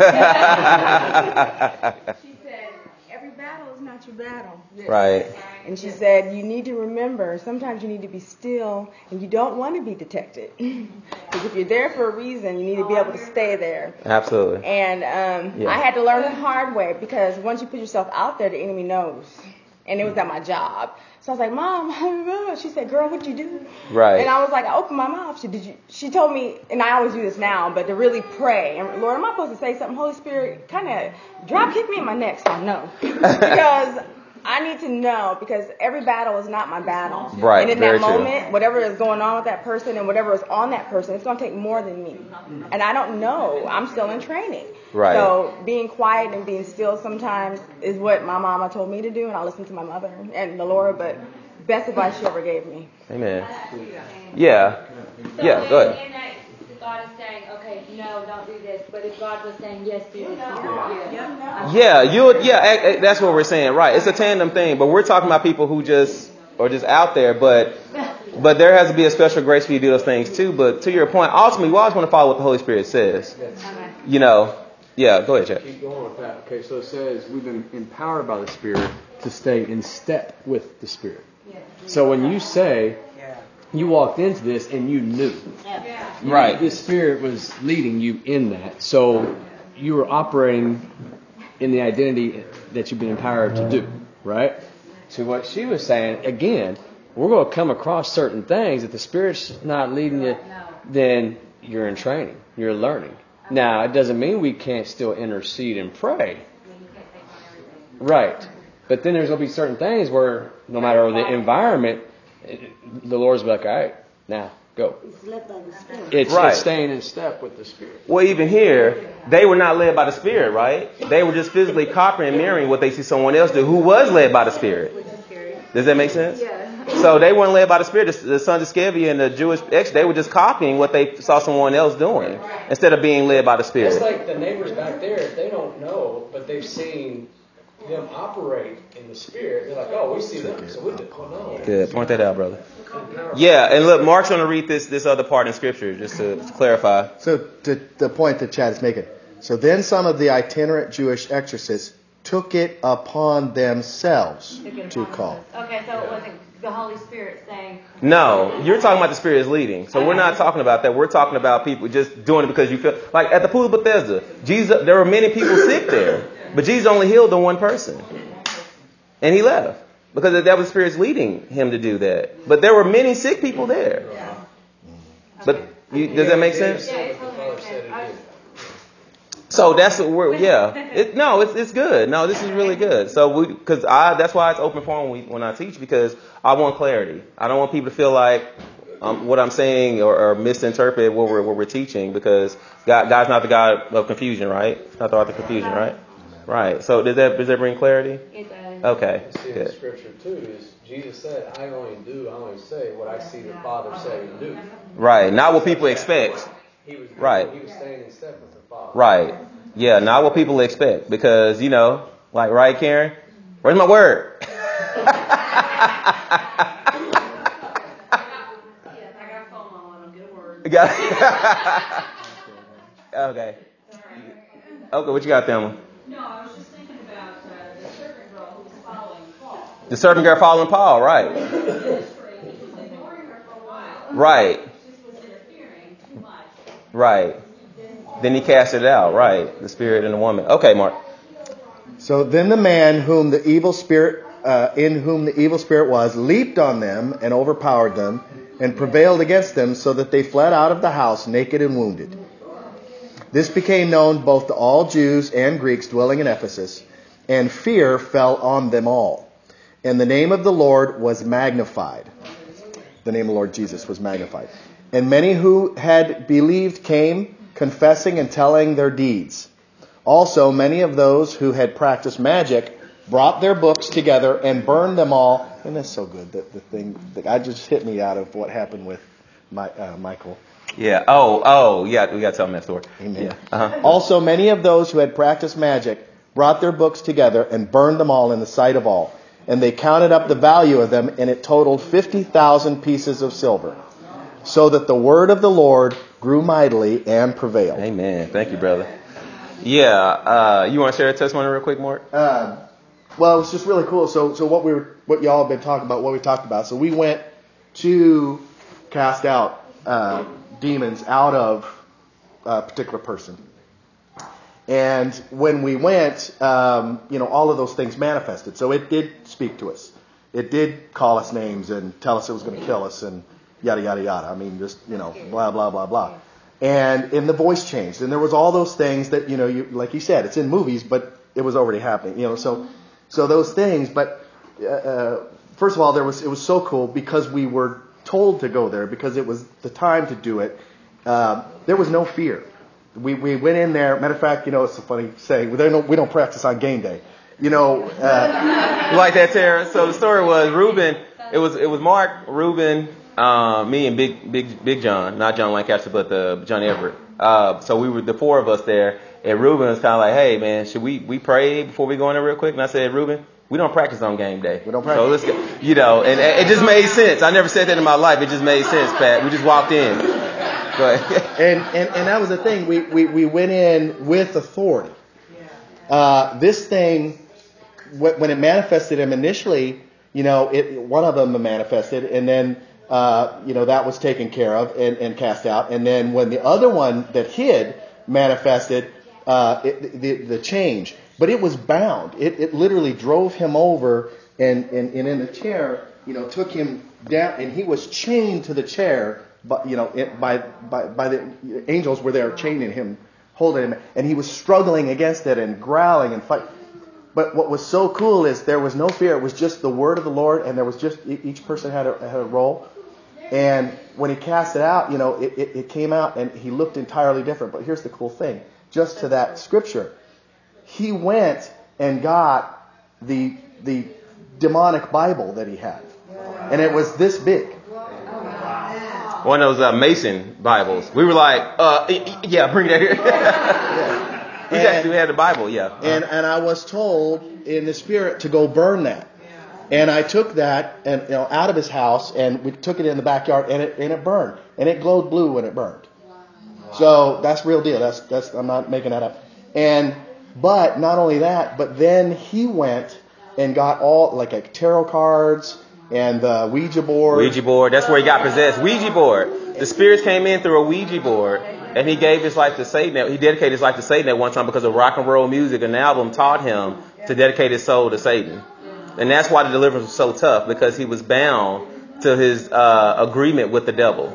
S19: man. She said, every battle is not your battle.
S1: Right.
S19: And she said, you need to remember, sometimes you need to be still, and you don't want to be detected. Because if you're there for a reason, you need to be able to stay there.
S1: Absolutely.
S19: And um,
S1: Yeah.
S19: I had to learn the hard way, because once you put yourself out there, the enemy knows. And it was at my job. So I was like, Mom, she said, girl, what'd you do?
S1: Right.
S19: And I was like, I opened my mouth. She, did you? She told me, and I always do this now, but to really pray. And Lord, am I supposed to say something? Holy Spirit, kind of drop kick me in my neck so I know. Because I need to know, because every battle is not my battle.
S1: Right,
S19: And in
S1: very
S19: that
S1: true.
S19: moment, whatever is going on with that person and whatever is on that person, it's going to take more than me. And I don't know. I'm still in training.
S1: Right.
S19: So being quiet and being still sometimes is what my mama told me to do, and I listen to my mother and the Lord, but best advice she ever gave me.
S1: Amen. Yeah.
S18: So
S1: Yeah, go ahead.
S18: in that, God is saying, okay, no, don't do this. But if God was saying, yes, do this, yeah.
S1: Yeah, you. Yeah, a- a- that's what we're saying, right? It's a tandem thing, but we're talking about people who just are just out there. But but there has to be a special grace for you to do those things too. But to your point, ultimately, we always want to follow what the Holy Spirit says. You know. Yeah, go ahead, Chad.
S20: Keep going with that. Okay, so it says we've been empowered by the Spirit to stay in step with the Spirit. So when you say you walked into this and you knew, you,
S1: right?
S20: The Spirit was leading you in that, so you were operating in the identity that you've been empowered to do, right? So what she was saying, again, we're going to come across certain things. If the Spirit's not leading you, then you're in training, you're learning. Now, it doesn't mean we can't still intercede and pray. Right. But then there's going to be certain things where, no matter the environment, the Lord's like, all right, now, go. It's,
S1: right.
S20: it's staying in step with the Spirit.
S1: Well, even here, they were not led by the Spirit, right? They were just physically copying and mirroring what they see someone else do who was led by the Spirit. Does that make sense? Yeah. So they weren't led by the Spirit. The, the sons of Sceva and the Jewish ex, they were just copying what they saw someone else doing instead of being led by the Spirit.
S20: It's like the neighbors back there, they don't know, but they've seen them operate in the Spirit. They're like, oh, we see them, so we do. Well, no.
S1: Good. Point that out, brother. Yeah, and look, Mark's going to read this this other part in Scripture just to, to clarify.
S16: So to the point that Chad is making. So then some of the itinerant Jewish exorcists took it upon themselves to call.
S18: Okay, so it wasn't the Holy Spirit saying...
S1: No, you're talking about the Spirit is leading. So we're not talking about that. We're talking about people just doing it because you feel... Like at the pool of Bethesda, Jesus, there were many people sick there. But Jesus only healed the one person. And he left. Because that was the Spirit's leading him to do that. But there were many sick people there. But you, does that make sense?
S18: Yeah, it totally makes sense. I was-
S1: So that's what we're, yeah. It, no, it's it's good. No, this is really good. So we, because I, that's why it's open forum when, we, when I teach, because I want clarity. I don't want people to feel like um, what I'm saying or, or misinterpret what we're what we're teaching, because God, God's not the God of confusion, right? Not the author of confusion, right? Right. So does that does that bring clarity?
S18: It does.
S1: Okay.
S20: See, in
S1: Good.
S20: the Scripture too is Jesus said, "I only do, I only say what I see the Father say and do."
S1: Right. Not what people expect.
S20: He was
S1: Right.
S20: He was staying in step with the Father.
S1: Right. Yeah, not what people expect. Because, you know, like, right, Karen? Where's my word? Okay. Okay, what you got, Thelma?
S6: No, I was just thinking about uh, the servant girl who was following Paul.
S1: The servant girl following Paul, right.
S6: He was ignoring her for a while.
S1: Right.
S6: She just was interfering too much.
S1: Right. Then he cast it out, right. The spirit in the woman. Okay, Mark.
S16: So then the man whom the evil spirit, uh, in whom the evil spirit was, leaped on them and overpowered them and prevailed against them, so that they fled out of the house naked and wounded. This became known both to all Jews and Greeks dwelling in Ephesus, and fear fell on them all. And the name of the Lord was magnified. The name of the Lord Jesus was magnified. And many who had believed came, confessing and telling their deeds. Also, many of those who had practiced magic brought their books together and burned them all. And that's so good, that the thing that I just hit me out of what happened with my, uh, Michael.
S1: Yeah. Oh, oh, yeah. We got to tell them that story.
S16: Amen.
S1: Yeah. Uh-huh.
S16: Also, many of those who had practiced magic brought their books together and burned them all in the sight of all. And they counted up the value of them, and it totaled fifty thousand pieces of silver. So that the word of the Lord grew mightily and prevailed.
S1: Amen. Thank you, brother. Yeah. Uh, you want to share a testimony real quick, Mark?
S16: Uh, well, it's just really cool. So, so what we were, what y'all have been talking about, what we talked about. So we went to cast out uh, demons out of a particular person. And when we went, um, you know, all of those things manifested. So it did speak to us. It did call us names and tell us it was going to kill us and yada, yada, yada. I mean, just, you know, blah, blah, blah, blah. And, and the voice changed. And there was all those things that, you know, you, like you said, it's in movies, but it was already happening. You know, so, so those things. But uh, first of all, there was it was so cool because we were told to go there because it was the time to do it. Uh, there was no fear. We we went in there. Matter of fact, you know, it's a funny saying. We don't we don't practice on game day. You know, uh,
S1: like that, Tara. So the story was Reuben. It was it was Mark, Reuben, uh, me, and Big Big Big John, not John Lancaster, but the John Everett. Uh, so we were the four of us there, and Reuben was kind of like, "Hey, man, should we we pray before we go in there real quick?" And I said, "Reuben, we don't practice on game day.
S16: We don't practice.
S1: So let's go." You know, and, and it just made sense. I never said that in my life. It just made sense, Pat. We just walked in. Go ahead.
S16: and, and and that was the thing. We we we went in with authority. Uh, this thing. When it manifested him initially, you know, it, one of them manifested, and then, uh, you know, that was taken care of and, and cast out. And then when the other one that hid manifested, uh, it, the, the change. But it was bound. It, it literally drove him over and, and, and in the chair, you know, took him down, and he was chained to the chair, but, you know, it, by, by, by the angels were there chaining him, holding him, and he was struggling against it and growling and fighting. But what was so cool is there was no fear. It was just the word of the Lord, and there was just each person had a, had a role. And when he cast it out, you know, it, it, it came out, and he looked entirely different. But here's the cool thing: just to that scripture, he went and got the the demonic Bible that he had, and it was this big.
S1: One of those uh, Mason Bibles. We were like, uh, yeah, bring that here.
S16: yeah.
S1: We actually had the Bible, yeah. Uh-huh.
S16: And and I was told in the spirit to go burn that. And I took that and you know out of his house, and we took it in the backyard, and it and it burned, and it glowed blue when it burned. So that's real deal. That's that's I'm not making that up. And but not only that, but then he went and got all like, like tarot cards and the Ouija board.
S1: Ouija board. That's where he got possessed. Ouija board. The spirits came in through a Ouija board. And he gave his life to Satan. He dedicated his life to Satan at one time because of rock and roll music. An album taught him to dedicate his soul to Satan. And that's why the deliverance was so tough, because he was bound to his uh, agreement with the devil.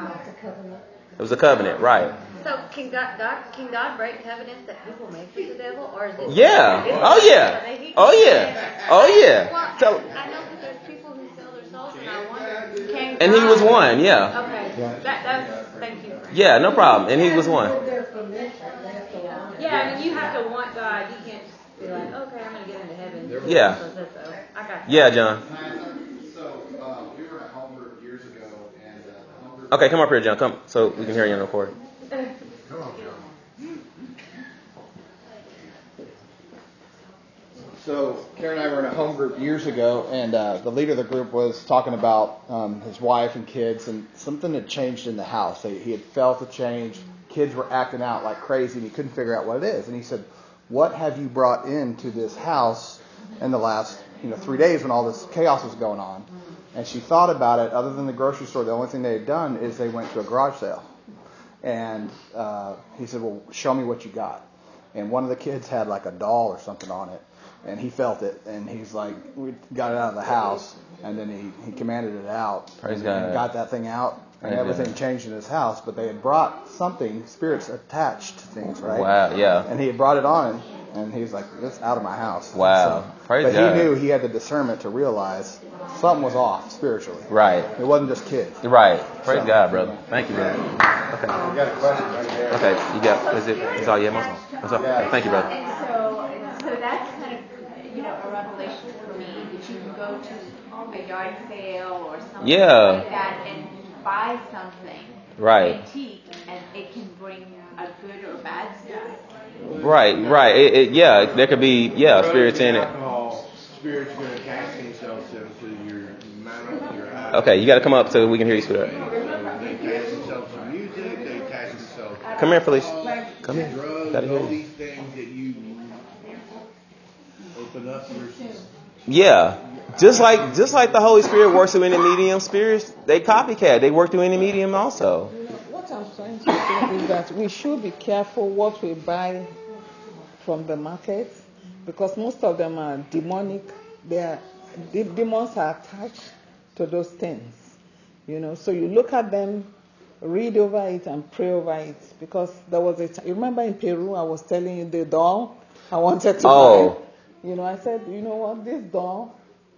S1: It was a covenant, right?
S18: So can God, God can God break covenants that people make with the devil, or is it?
S1: Yeah. Oh yeah. Oh yeah. Oh yeah.
S18: Well,
S1: So,
S18: I know that there's people who sell their souls, and I wonder, can
S1: and he was
S18: God-
S1: one. Yeah.
S18: Okay.
S1: Yeah.
S18: That that's thank you. For
S1: Yeah. No problem. And he was one.
S18: Yeah, I mean, you have to want God. You can't just be like, okay, I'm going to get into heaven.
S1: Yeah.
S18: So, so, so. I got you.
S1: Yeah, John.
S3: So uh, we were in a home group years ago, and uh, the home group.
S1: Okay, come up here, John. Come so we can hear you on the recording.
S3: Come on. So Karen and I were in a home group years ago, and uh, the leader of the group was talking about um, his wife and kids, and something had changed in the house. He, he had felt a change. Kids were acting out like crazy, and he couldn't figure out what it is. And he said, "What have you brought into this house in the last, you know, three days when all this chaos was going on?" And she thought about it. Other than the grocery store, the only thing they had done is they went to a garage sale. And uh, he said, "Well, show me what you got." And one of the kids had like a doll or something on it. And he felt it, and he's like, we got it out of the house, and then he, he commanded it out.
S1: Praise
S3: and,
S1: God.
S3: and got that thing out, and
S1: Praise
S3: everything
S1: God.
S3: changed in his house. But they had brought something, spirits attached to things, right?
S1: Wow, yeah.
S3: And he had brought it on, and he was like, "This out of my house."
S1: Wow.
S3: So,
S1: Praise
S3: but
S1: God.
S3: he knew he had the discernment to realize something was off spiritually.
S1: Right.
S3: It wasn't just kids.
S1: Right. Praise
S3: So-
S1: God, brother. Thank you, brother. Okay.
S3: We got a question right there.
S1: Okay, you got, is it, is all you have? That's all.
S3: Yeah.
S1: Thank you, brother.
S7: And so, so that's kind of, you know, a revelation for me, that you can go to a yard sale or something
S1: Yeah.
S7: like that and buy something
S1: Right.
S7: antique, and it can bring a good or bad spirit.
S1: Right, right. It, it, yeah, there could be, yeah, spirits in it.
S5: Alcohol, spirits going to attach themselves to your mouth, your eyes.
S1: Okay, you got to come up so we can hear you, sweetheart.
S5: So they attach themselves to music, they attach themselves to
S1: Come here, Felicia.
S5: alcohol,
S1: Come here.
S5: drugs,
S1: Gotta hear
S5: all
S1: you.
S5: these things that you open up your...
S1: Yeah. Just like just like the Holy Spirit works through any medium, spirits, they copycat. They work through any medium also.
S15: What I'm trying to say is that we should be careful what we buy from the market, because most of them are demonic. They are, the demons are attached to those things, you know. So you look at them, read over it, and pray over it. Because there was a time, you remember in Peru, I was telling you the doll I wanted to
S1: Oh.
S15: buy. You know, I said, you know what, this doll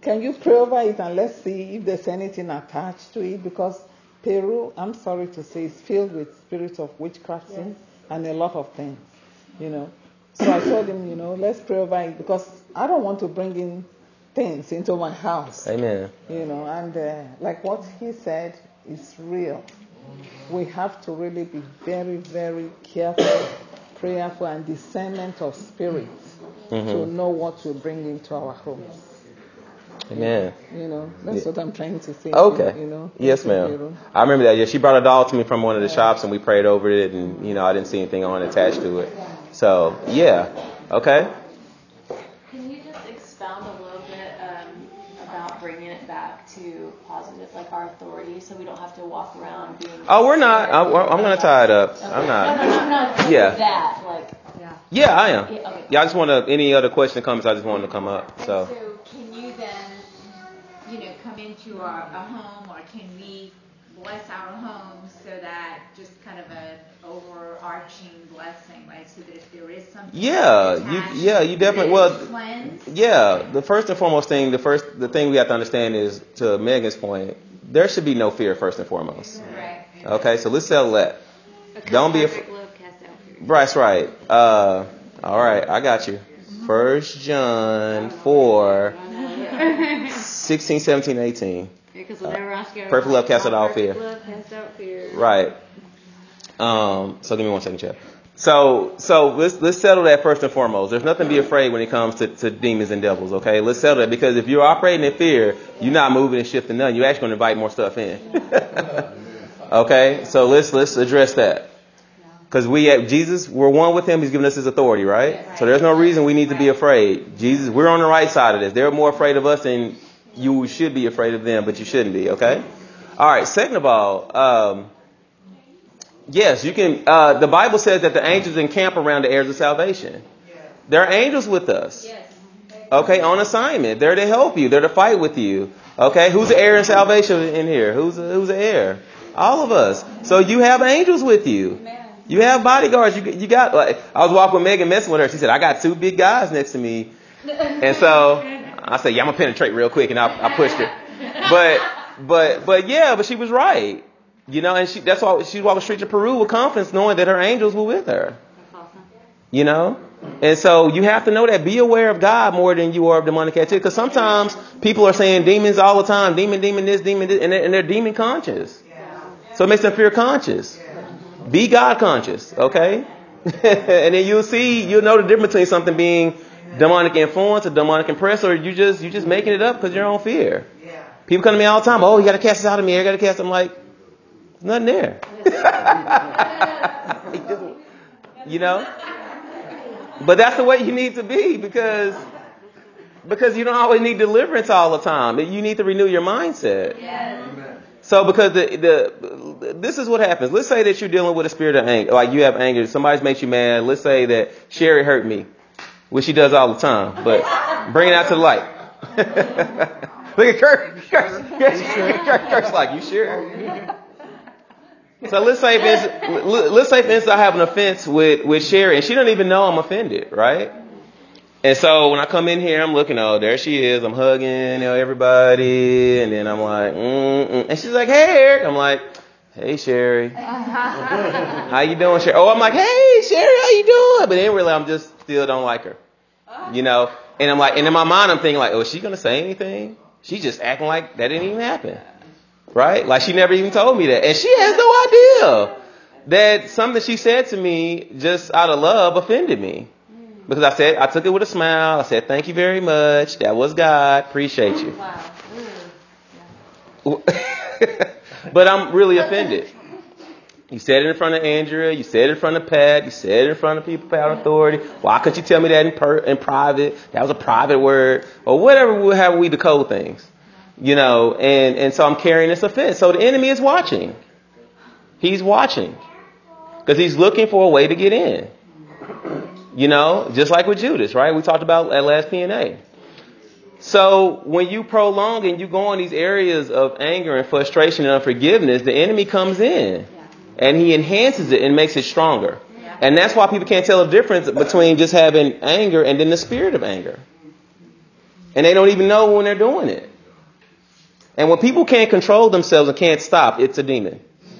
S15: can you pray over it and let's see if there's anything attached to it? Because Peru, I'm sorry to say, is filled with spirits of witchcraft yes. and a lot of things, you know. So I told him, you know, let's pray over it because I don't want to bring in things into my house.
S1: Amen.
S15: You know, and uh, like what he said is real. We have to really be very, very careful, prayerful, and discernment of spirits mm-hmm. to know what we bring into our homes.
S1: Amen.
S15: You know, that's yeah. what I'm trying to say.
S1: Okay.
S15: You know.
S1: Yes, ma'am. I remember that. Yeah, she brought a doll to me from one of the shops, and we prayed over it, and you know, I didn't see anything on attached to it. So, yeah. Okay.
S21: Can you just expound a little bit um, about bringing it back to positive, like our authority, so we don't have to walk around being.
S1: Oh, we're not. I, I'm going to tie it up.
S21: Okay.
S1: I'm not.
S21: No, no, I'm not.
S1: Yeah.
S21: That, like. Yeah.
S1: Yeah, I am.
S21: Yeah, okay.
S1: Yeah, I just want to. Any other question comments? I just wanted to come up.
S7: And
S1: So.
S7: so, can you then, you know, come into our a home, or can we bless our homes so that just kind of a overarching blessing, right? So that if there is something.
S1: Yeah, you. Yeah, you definitely. Well.
S7: Cleanse?
S1: Yeah, the first and foremost thing, the first, the thing we have to understand is, to Megan's point, there should be no fear first and foremost.
S7: Right.
S1: Okay, so let's settle that. Don't be afraid. That's right. Uh, all right, I got you. First John four, sixteen, seventeen, eighteen.
S18: Because whenever I scare
S1: perfect love casts out all fear.
S18: Love casts out fear.
S1: Right. Um. So give me one second, Chad. So, so let's let's settle that first and foremost. There's nothing to be afraid when it comes to, to demons and devils. Okay, let's settle that, because if you're operating in fear, you're not moving and shifting none. You're actually going to invite more stuff in. Okay, so let's let's address that, because we have Jesus. We're one with Him. He's given us His authority, right? So there's no reason we need to be afraid. Jesus, we're on the right side of this. They're more afraid of us than you should be afraid of them, but you shouldn't be. Okay. All right. Second of all. Um, Yes, you can. Uh, the Bible says that the angels encamp around the heirs of salvation. There are angels with us. Okay, on assignment. They're to help you. They're to fight with you. Okay, who's the heir in salvation in here? Who's the, who's the heir? All of us. So you have angels with you. You have bodyguards. You you got. Like, I was walking with Megan, messing with her. She said, "I got two big guys next to me," and so I said, "Yeah, I'm gonna penetrate real quick," and I, I pushed her. But but but yeah, but she was right. You know, and she, that's why she's walking straight to Peru with confidence, knowing that her angels were with her. You know? And so you have to know that. Be aware of God more than you are of demonic activity. Because sometimes people are saying demons all the time. Demon, demon this, demon this. And they're, and they're demon conscious. So it makes them fear conscious. Be God conscious. Okay? And then you'll see, you'll know the difference between something being demonic influence or demonic impress, or you just, you're just making it up because you're on fear. People come to me all the time. Oh, you got to cast this out of me. I got to cast it. I'm like, nothing there. You know? But that's the way you need to be, because because you don't always need deliverance all the time. You need to renew your mindset. Yes. So because the the this is what happens. Let's say that you're dealing with a spirit of anger. Like you have anger. Somebody makes you mad. Let's say that Sherry hurt me, which she does all the time. But bring it out to the light. Look at Kurt. Kurt, Kurt, Kurt's like, you sure? So let's say, for instance, let's say, for instance, I have an offense with, with Sherry, and she doesn't even know I'm offended, right? And so when I come in here, I'm looking, oh, there she is. I'm hugging, you know, everybody, and then I'm like, mm-mm. And she's like, hey, Eric. I'm like, hey, Sherry. How you doing, Sherry? Oh, I'm like, hey, Sherry, how you doing? But then really, I'm just still don't like her, you know. And I'm like, and in my mind, I'm thinking like, oh, is she gonna say anything? She's just acting like that didn't even happen. Right? Like she never even told me that. And she has no idea that something she said to me just out of love offended me. Because I said, I took it with a smile. I said, thank you very much. That was God. Appreciate you. Wow. But I'm really offended. You said it in front of Andrea. You said it in front of Pat. You said it in front of people, Power Authority. Why couldn't you tell me that in, per, in private? That was a private word. Or whatever, how we decode things. You know, and, and so I'm carrying this offense. So the enemy is watching. He's watching. Because he's looking for a way to get in. You know, just like with Judas, right? We talked about at last P N A. So when you prolong and you go in these areas of anger and frustration and unforgiveness, the enemy comes in. And he enhances it and makes it stronger. And that's why people can't tell the difference between just having anger and then the spirit of anger. And they don't even know when they're doing it. And when people can't control themselves and can't stop, it's a demon.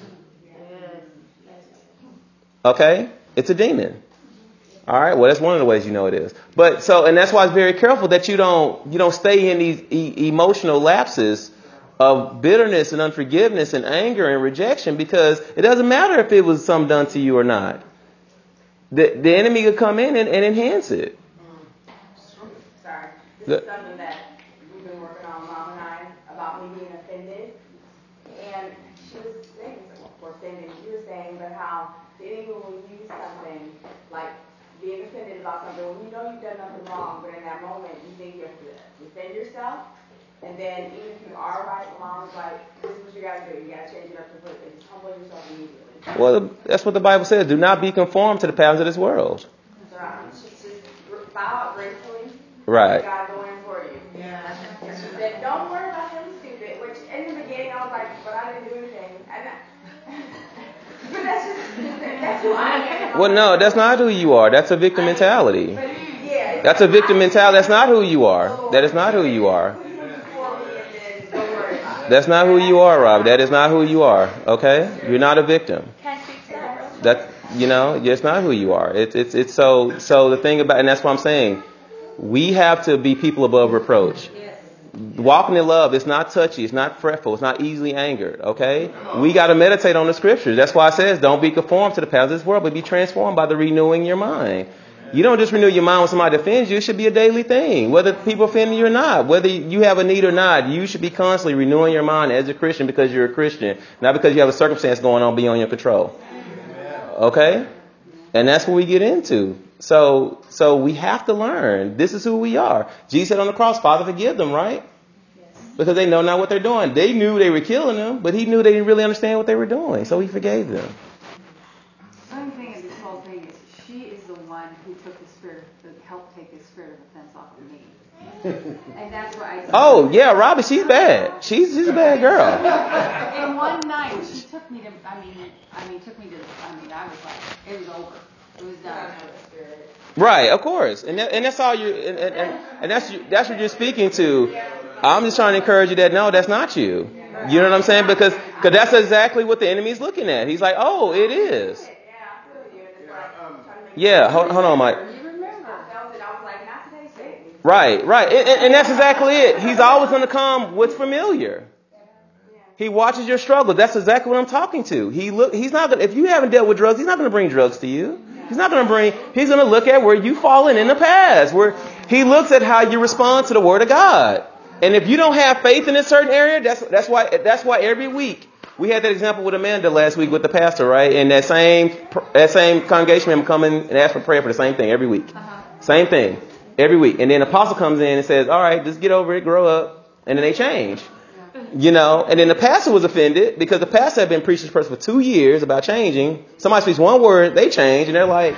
S1: Okay? It's a demon. All right? Well, that's one of the ways you know it is. But so, and that's why it's very careful that you don't, you don't stay in these e- emotional lapses of bitterness and unforgiveness and anger and rejection, because it doesn't matter if it was something done to you or not. The, the enemy could come in and, and enhance it.
S19: Sorry. This
S1: The,
S19: is something that we've been working on, Mom and I, about me being offended. And she was saying, or offended, she was saying, but how the enemy will use something like being offended about something when you know you've done nothing wrong, but in that moment you think you have to defend yourself. And then even if you are right, Mom's like, this is what you got to do. You got to change it up to put it. Just humble yourself immediately.
S1: well, that's what the Bible says. Do not be conformed to the patterns of this world.
S19: So um, she just bow out gracefully.
S1: Right.
S19: God going for you. Yeah. And she said, don't worry about something stupid. Which in the beginning I was like, but I didn't do anything. And I, but that's just that's who I am.
S1: Well, no, that's not who you are. That's a victim mentality.
S19: But yeah,
S1: That's a victim mentality. That's not who you are. That is not who you are. That's not who you are, Rob. That is not who you are. Okay? You're not a victim. That, you know, it's not who you are. It's it's it's so so the thing about, and that's what I'm saying. We have to be people above reproach. Walking in love, it's not touchy, it's not fretful, it's not easily angered. Okay? We got to meditate on the scriptures. That's why it says, don't be conformed to the patterns of this world, but be transformed by the renewing your mind. You don't just renew your mind when somebody offends you. It should be a daily thing. Whether people offend you or not, whether you have a need or not, you should be constantly renewing your mind as a Christian because you're a Christian, not because you have a circumstance going on beyond your control. Okay? And that's what we get into. So, so we have to learn. This is who we are. Jesus said on the cross, Father, forgive them, right? Because they know not what they're doing. They knew they were killing them, but he knew they didn't really understand what they were doing. So he forgave them.
S2: One thing in this whole thing is she is the one who took the spirit, that helped take the spirit of offense off of me. And that's why I
S1: Oh, yeah, Robbie, she's bad. She's she's a bad girl.
S2: And one night she took me to, I mean, I mean, took me to, I mean, I was like, it was over. It was done.
S1: Right, of course. And that, and that's all you, and, and, and, and that's you, that's what you're speaking to. I'm just trying to encourage you that, no, that's not you. You know what I'm saying? Because cause that's exactly what the enemy's looking at. He's like, oh, it is. Yeah, hold, hold on, Mike. Right, right. And, and, and that's exactly it. He's always going to come what's familiar. He watches your struggle. That's exactly what I'm talking to. He look. He's not going. If you haven't dealt with drugs, he's not going to bring drugs to you. He's not going to bring. He's going to look at where you've fallen in the past. Where he looks at how you respond to the Word of God. And if you don't have faith in a certain area, that's that's why that's why every week we had that example with Amanda last week with the pastor, right? And that same that same congregation member come in and ask for prayer for the same thing every week. Uh-huh. Same thing every week. And then the apostle comes in and says, "All right, just get over it, grow up," and then they change. You know, and then the pastor was offended because the pastor had been preaching to this person for two years about changing. Somebody speaks one word, they change, and they're like,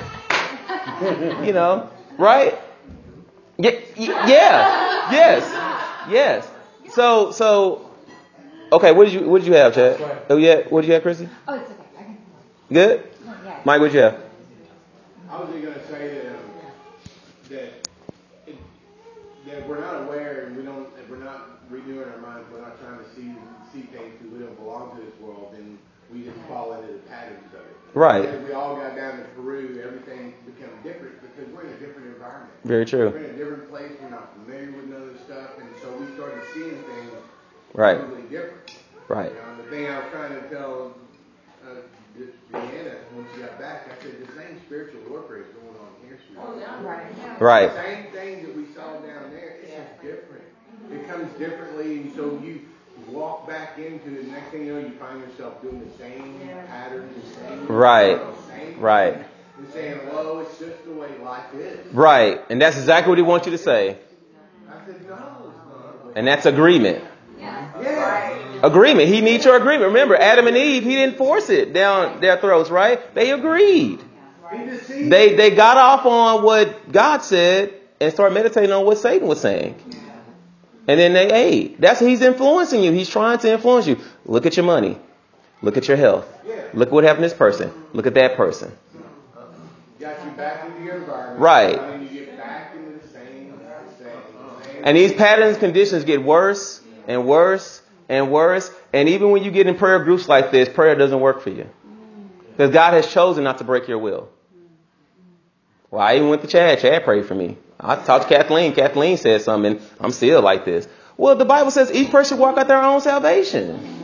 S1: you know, right? Yeah, yeah, yes, yes. So, so, okay. What did you What did you have, Chad? Oh yeah, what did you have, Chrissy?
S2: Oh, it's okay. I can.
S1: Good.
S2: Yeah.
S1: Mike, what did you have?
S5: I was going to say that um, that it, that we're not aware and we don't, if we're not renewing our minds, we're not trying to see see things because we don't belong to this world, then we just fall into the patterns of it.
S1: Right.
S5: As we all got down to Peru, everything became different because we're in a different environment.
S1: Very true.
S5: We're in a different place. We're not familiar with none of this stuff, and so we started seeing things
S1: right.
S5: totally different.
S1: Right.
S5: You know, the thing I was trying to tell uh, Deanna when she got back, I said the same spiritual warfare is going on here. Oh, yeah. Right.
S1: Right.
S5: The same thing that we saw down there. It's just different. It comes differently, and so you walk back into it. Next thing you know, you find yourself doing the same pattern, the same
S1: right,
S5: same
S1: right,
S5: and saying, "Well, it's just the way life is."
S1: Right, and that's exactly what he wants you to say.
S5: I said, "No, it's not."
S1: And that's agreement.
S5: Yeah.
S1: Agreement. He needs your agreement. Remember, Adam and Eve, he didn't force it down their throats, right? They agreed. They they got off on what God said and started meditating on what Satan was saying. And then they ate. That's he's influencing you. He's trying to influence you. Look at your money. Look at your health. Look what happened to this person. Look at that person.
S5: Got you back into your environment.
S1: Right.
S5: And then you get back into the same, same, same
S1: And these patterns, conditions get worse and worse and worse. And even when you get in prayer groups like this, prayer doesn't work for you. Because God has chosen not to break your will. Well, I even went to Chad. Chad prayed for me. I talked to Kathleen. Kathleen said something. I'm still like this. Well, the Bible says each person walk out their own salvation.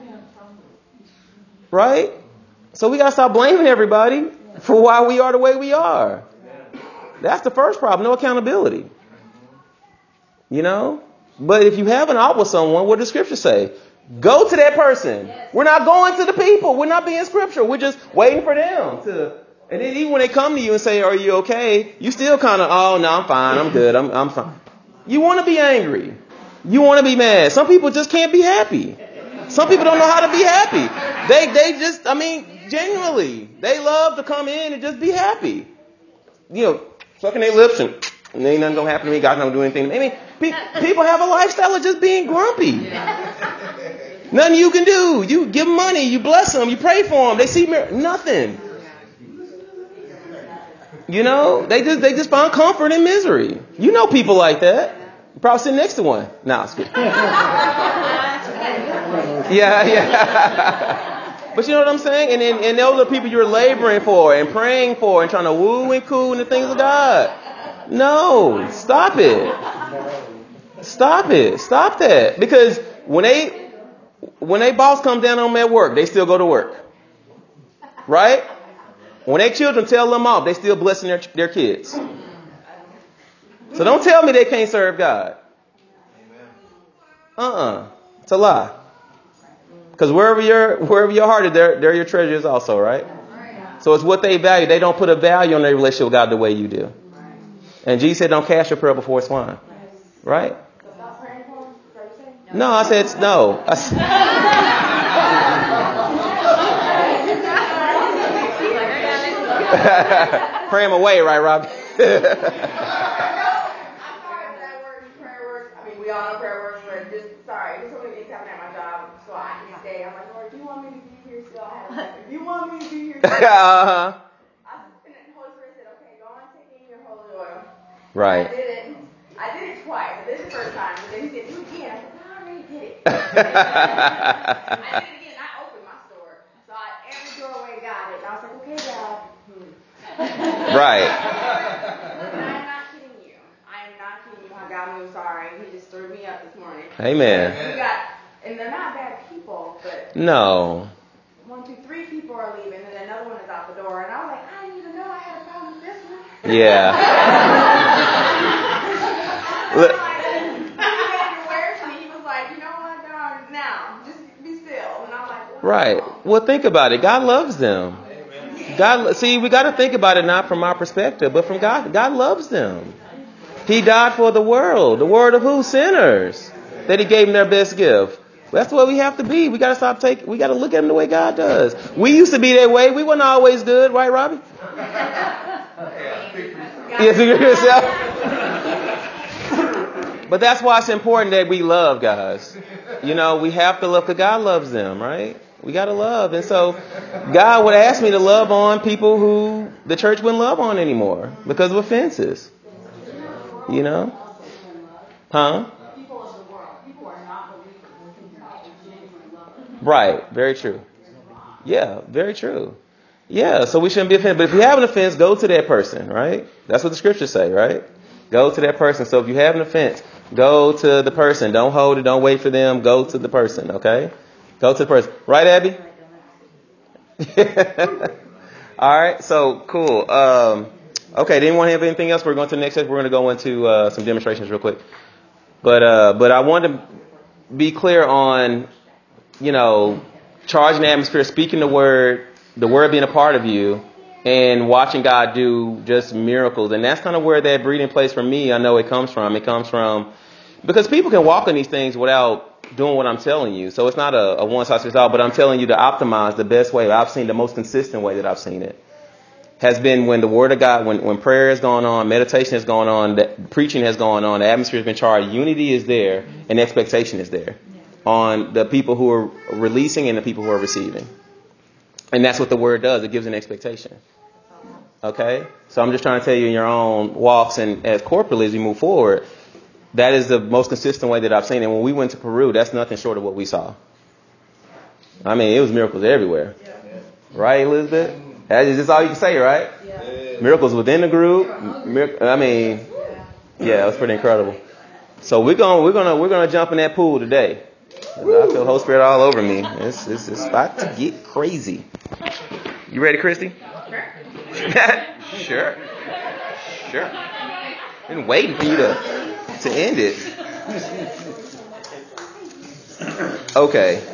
S1: Right? So we got to stop blaming everybody for why we are the way we are. That's the first problem. No accountability. You know? But if you have an out with someone, what does Scripture say? Go to that person. We're not going to the people. We're not being scriptural. We're just waiting for them to. And then even when they come to you and say, are you okay? You still kind of, oh, no, I'm fine. I'm good. I'm, I'm fine. You want to be angry. You want to be mad. Some people just can't be happy. Some people don't know how to be happy. They, they just, I mean, genuinely, they love to come in and just be happy. You know, sucking their lips and, and ain't nothing going to happen to me. God's not going to do anything. I mean, pe- people have a lifestyle of just being grumpy. Nothing you can do. You give them money. You bless them. You pray for them. They see mir- nothing. You know, they just they just find comfort in misery. You know people like that. You probably sit next to one. Nah, it's good. Yeah, yeah. But you know what I'm saying? And then, and those are people you're laboring for and praying for and trying to woo and coo in the things of God. No, stop it. Stop it. Stop that. Because when they when they boss comes down on them at work, they still go to work. Right? When their children tell them off, they still blessing their their kids. So don't tell me they can't serve God. Uh-uh. It's a lie. Because wherever your wherever your heart is, there, there your treasure is also, right? So it's what they value. They don't put a value on their relationship with God the way you do. And Jesus said, don't cast your pearl before swine. Right? No, I said no. I said, pray him away, right, Rob?
S19: We all know prayer works, but just, sorry, just want to get something at my job so I can stay. I'm like, Lord, do you want me to be here still? I had a second. Do you want me to be here still?
S1: uh-huh.
S19: I, and then the Holy Spirit said, okay, go on, take in your holy oil.
S1: Right.
S19: I did it. I did it twice. I did it the first time, but then he said, do it again. I said, no, I already did it. I did it again. I opened my store. So I, every doorway got it. And I was like, okay, God. Hmm.
S1: Right.
S19: I'm not kidding you. I am not kidding you how God moves. Sorry. He just threw me up this morning.
S1: Amen.
S19: We got, and they're not bad people, but
S1: no.
S19: One, two, three people are leaving, and then another one is out the door. And I was like, I didn't even know I had a problem with this one.
S1: Yeah.
S19: Look. He was like, you know what, God, now, just be still. And I'm like,
S1: right. Well, think about it. God loves them. God, see, we got to think about it not from our perspective, but from God. God loves them. He died for the world. The world of who? Sinners. That he gave them their best gift. That's what we have to be. We got to stop taking, we got to look at them the way God does. We used to be that way. We weren't always good. Right, Robbie? Yes, you yourself. But that's why it's important that we love, guys. You know, we have to love because God loves them, right? We got to love. And so God would ask me to love on people who the church wouldn't love on anymore because of offenses. You know? Huh? Right. Very true. Yeah, very true. Yeah, so we shouldn't be offended. But if you have an offense, go to that person, right? That's what the scriptures say, right? Go to that person. So if you have an offense, go to the person. Don't hold it. Don't wait for them. Go to the person, okay? Go to the person. Right, Abby? All right, so cool. Um, okay, did anyone have anything else? We're going to the next step. We're going to go into uh, some demonstrations real quick. But uh, but I want to be clear on, you know, charging the atmosphere, speaking the word, the word being a part of you, and watching God do just miracles. And that's kind of where that breeding place for me, I know it comes from. It comes from, because people can walk in these things without doing what I'm telling you. So it's not a, a one size fits all, but I'm telling you to optimize the best way. I've seen the most consistent way that I've seen it has been when the word of God, when, when prayer is going on, meditation is going on, that preaching has gone on, the atmosphere has been charged, unity is there, and expectation is there on the people who are releasing and the people who are receiving. And that's what the word does. It gives an expectation. Okay? So I'm just trying to tell you in your own walks and as corporately as you move forward, that is the most consistent way that I've seen it. When we went to Peru, that's nothing short of what we saw. I mean, it was miracles everywhere. Right, Elizabeth? That's just all you can say, right? Yeah. Miracles within the group. Mir- I mean, yeah, it was pretty incredible. So we're gonna we're gonna we're gonna jump in that pool today. I feel the Holy Spirit all over me. It's it's, it's about to get crazy. You ready, Christy? Sure. Sure. Sure. Been waiting for you to to end it. Okay.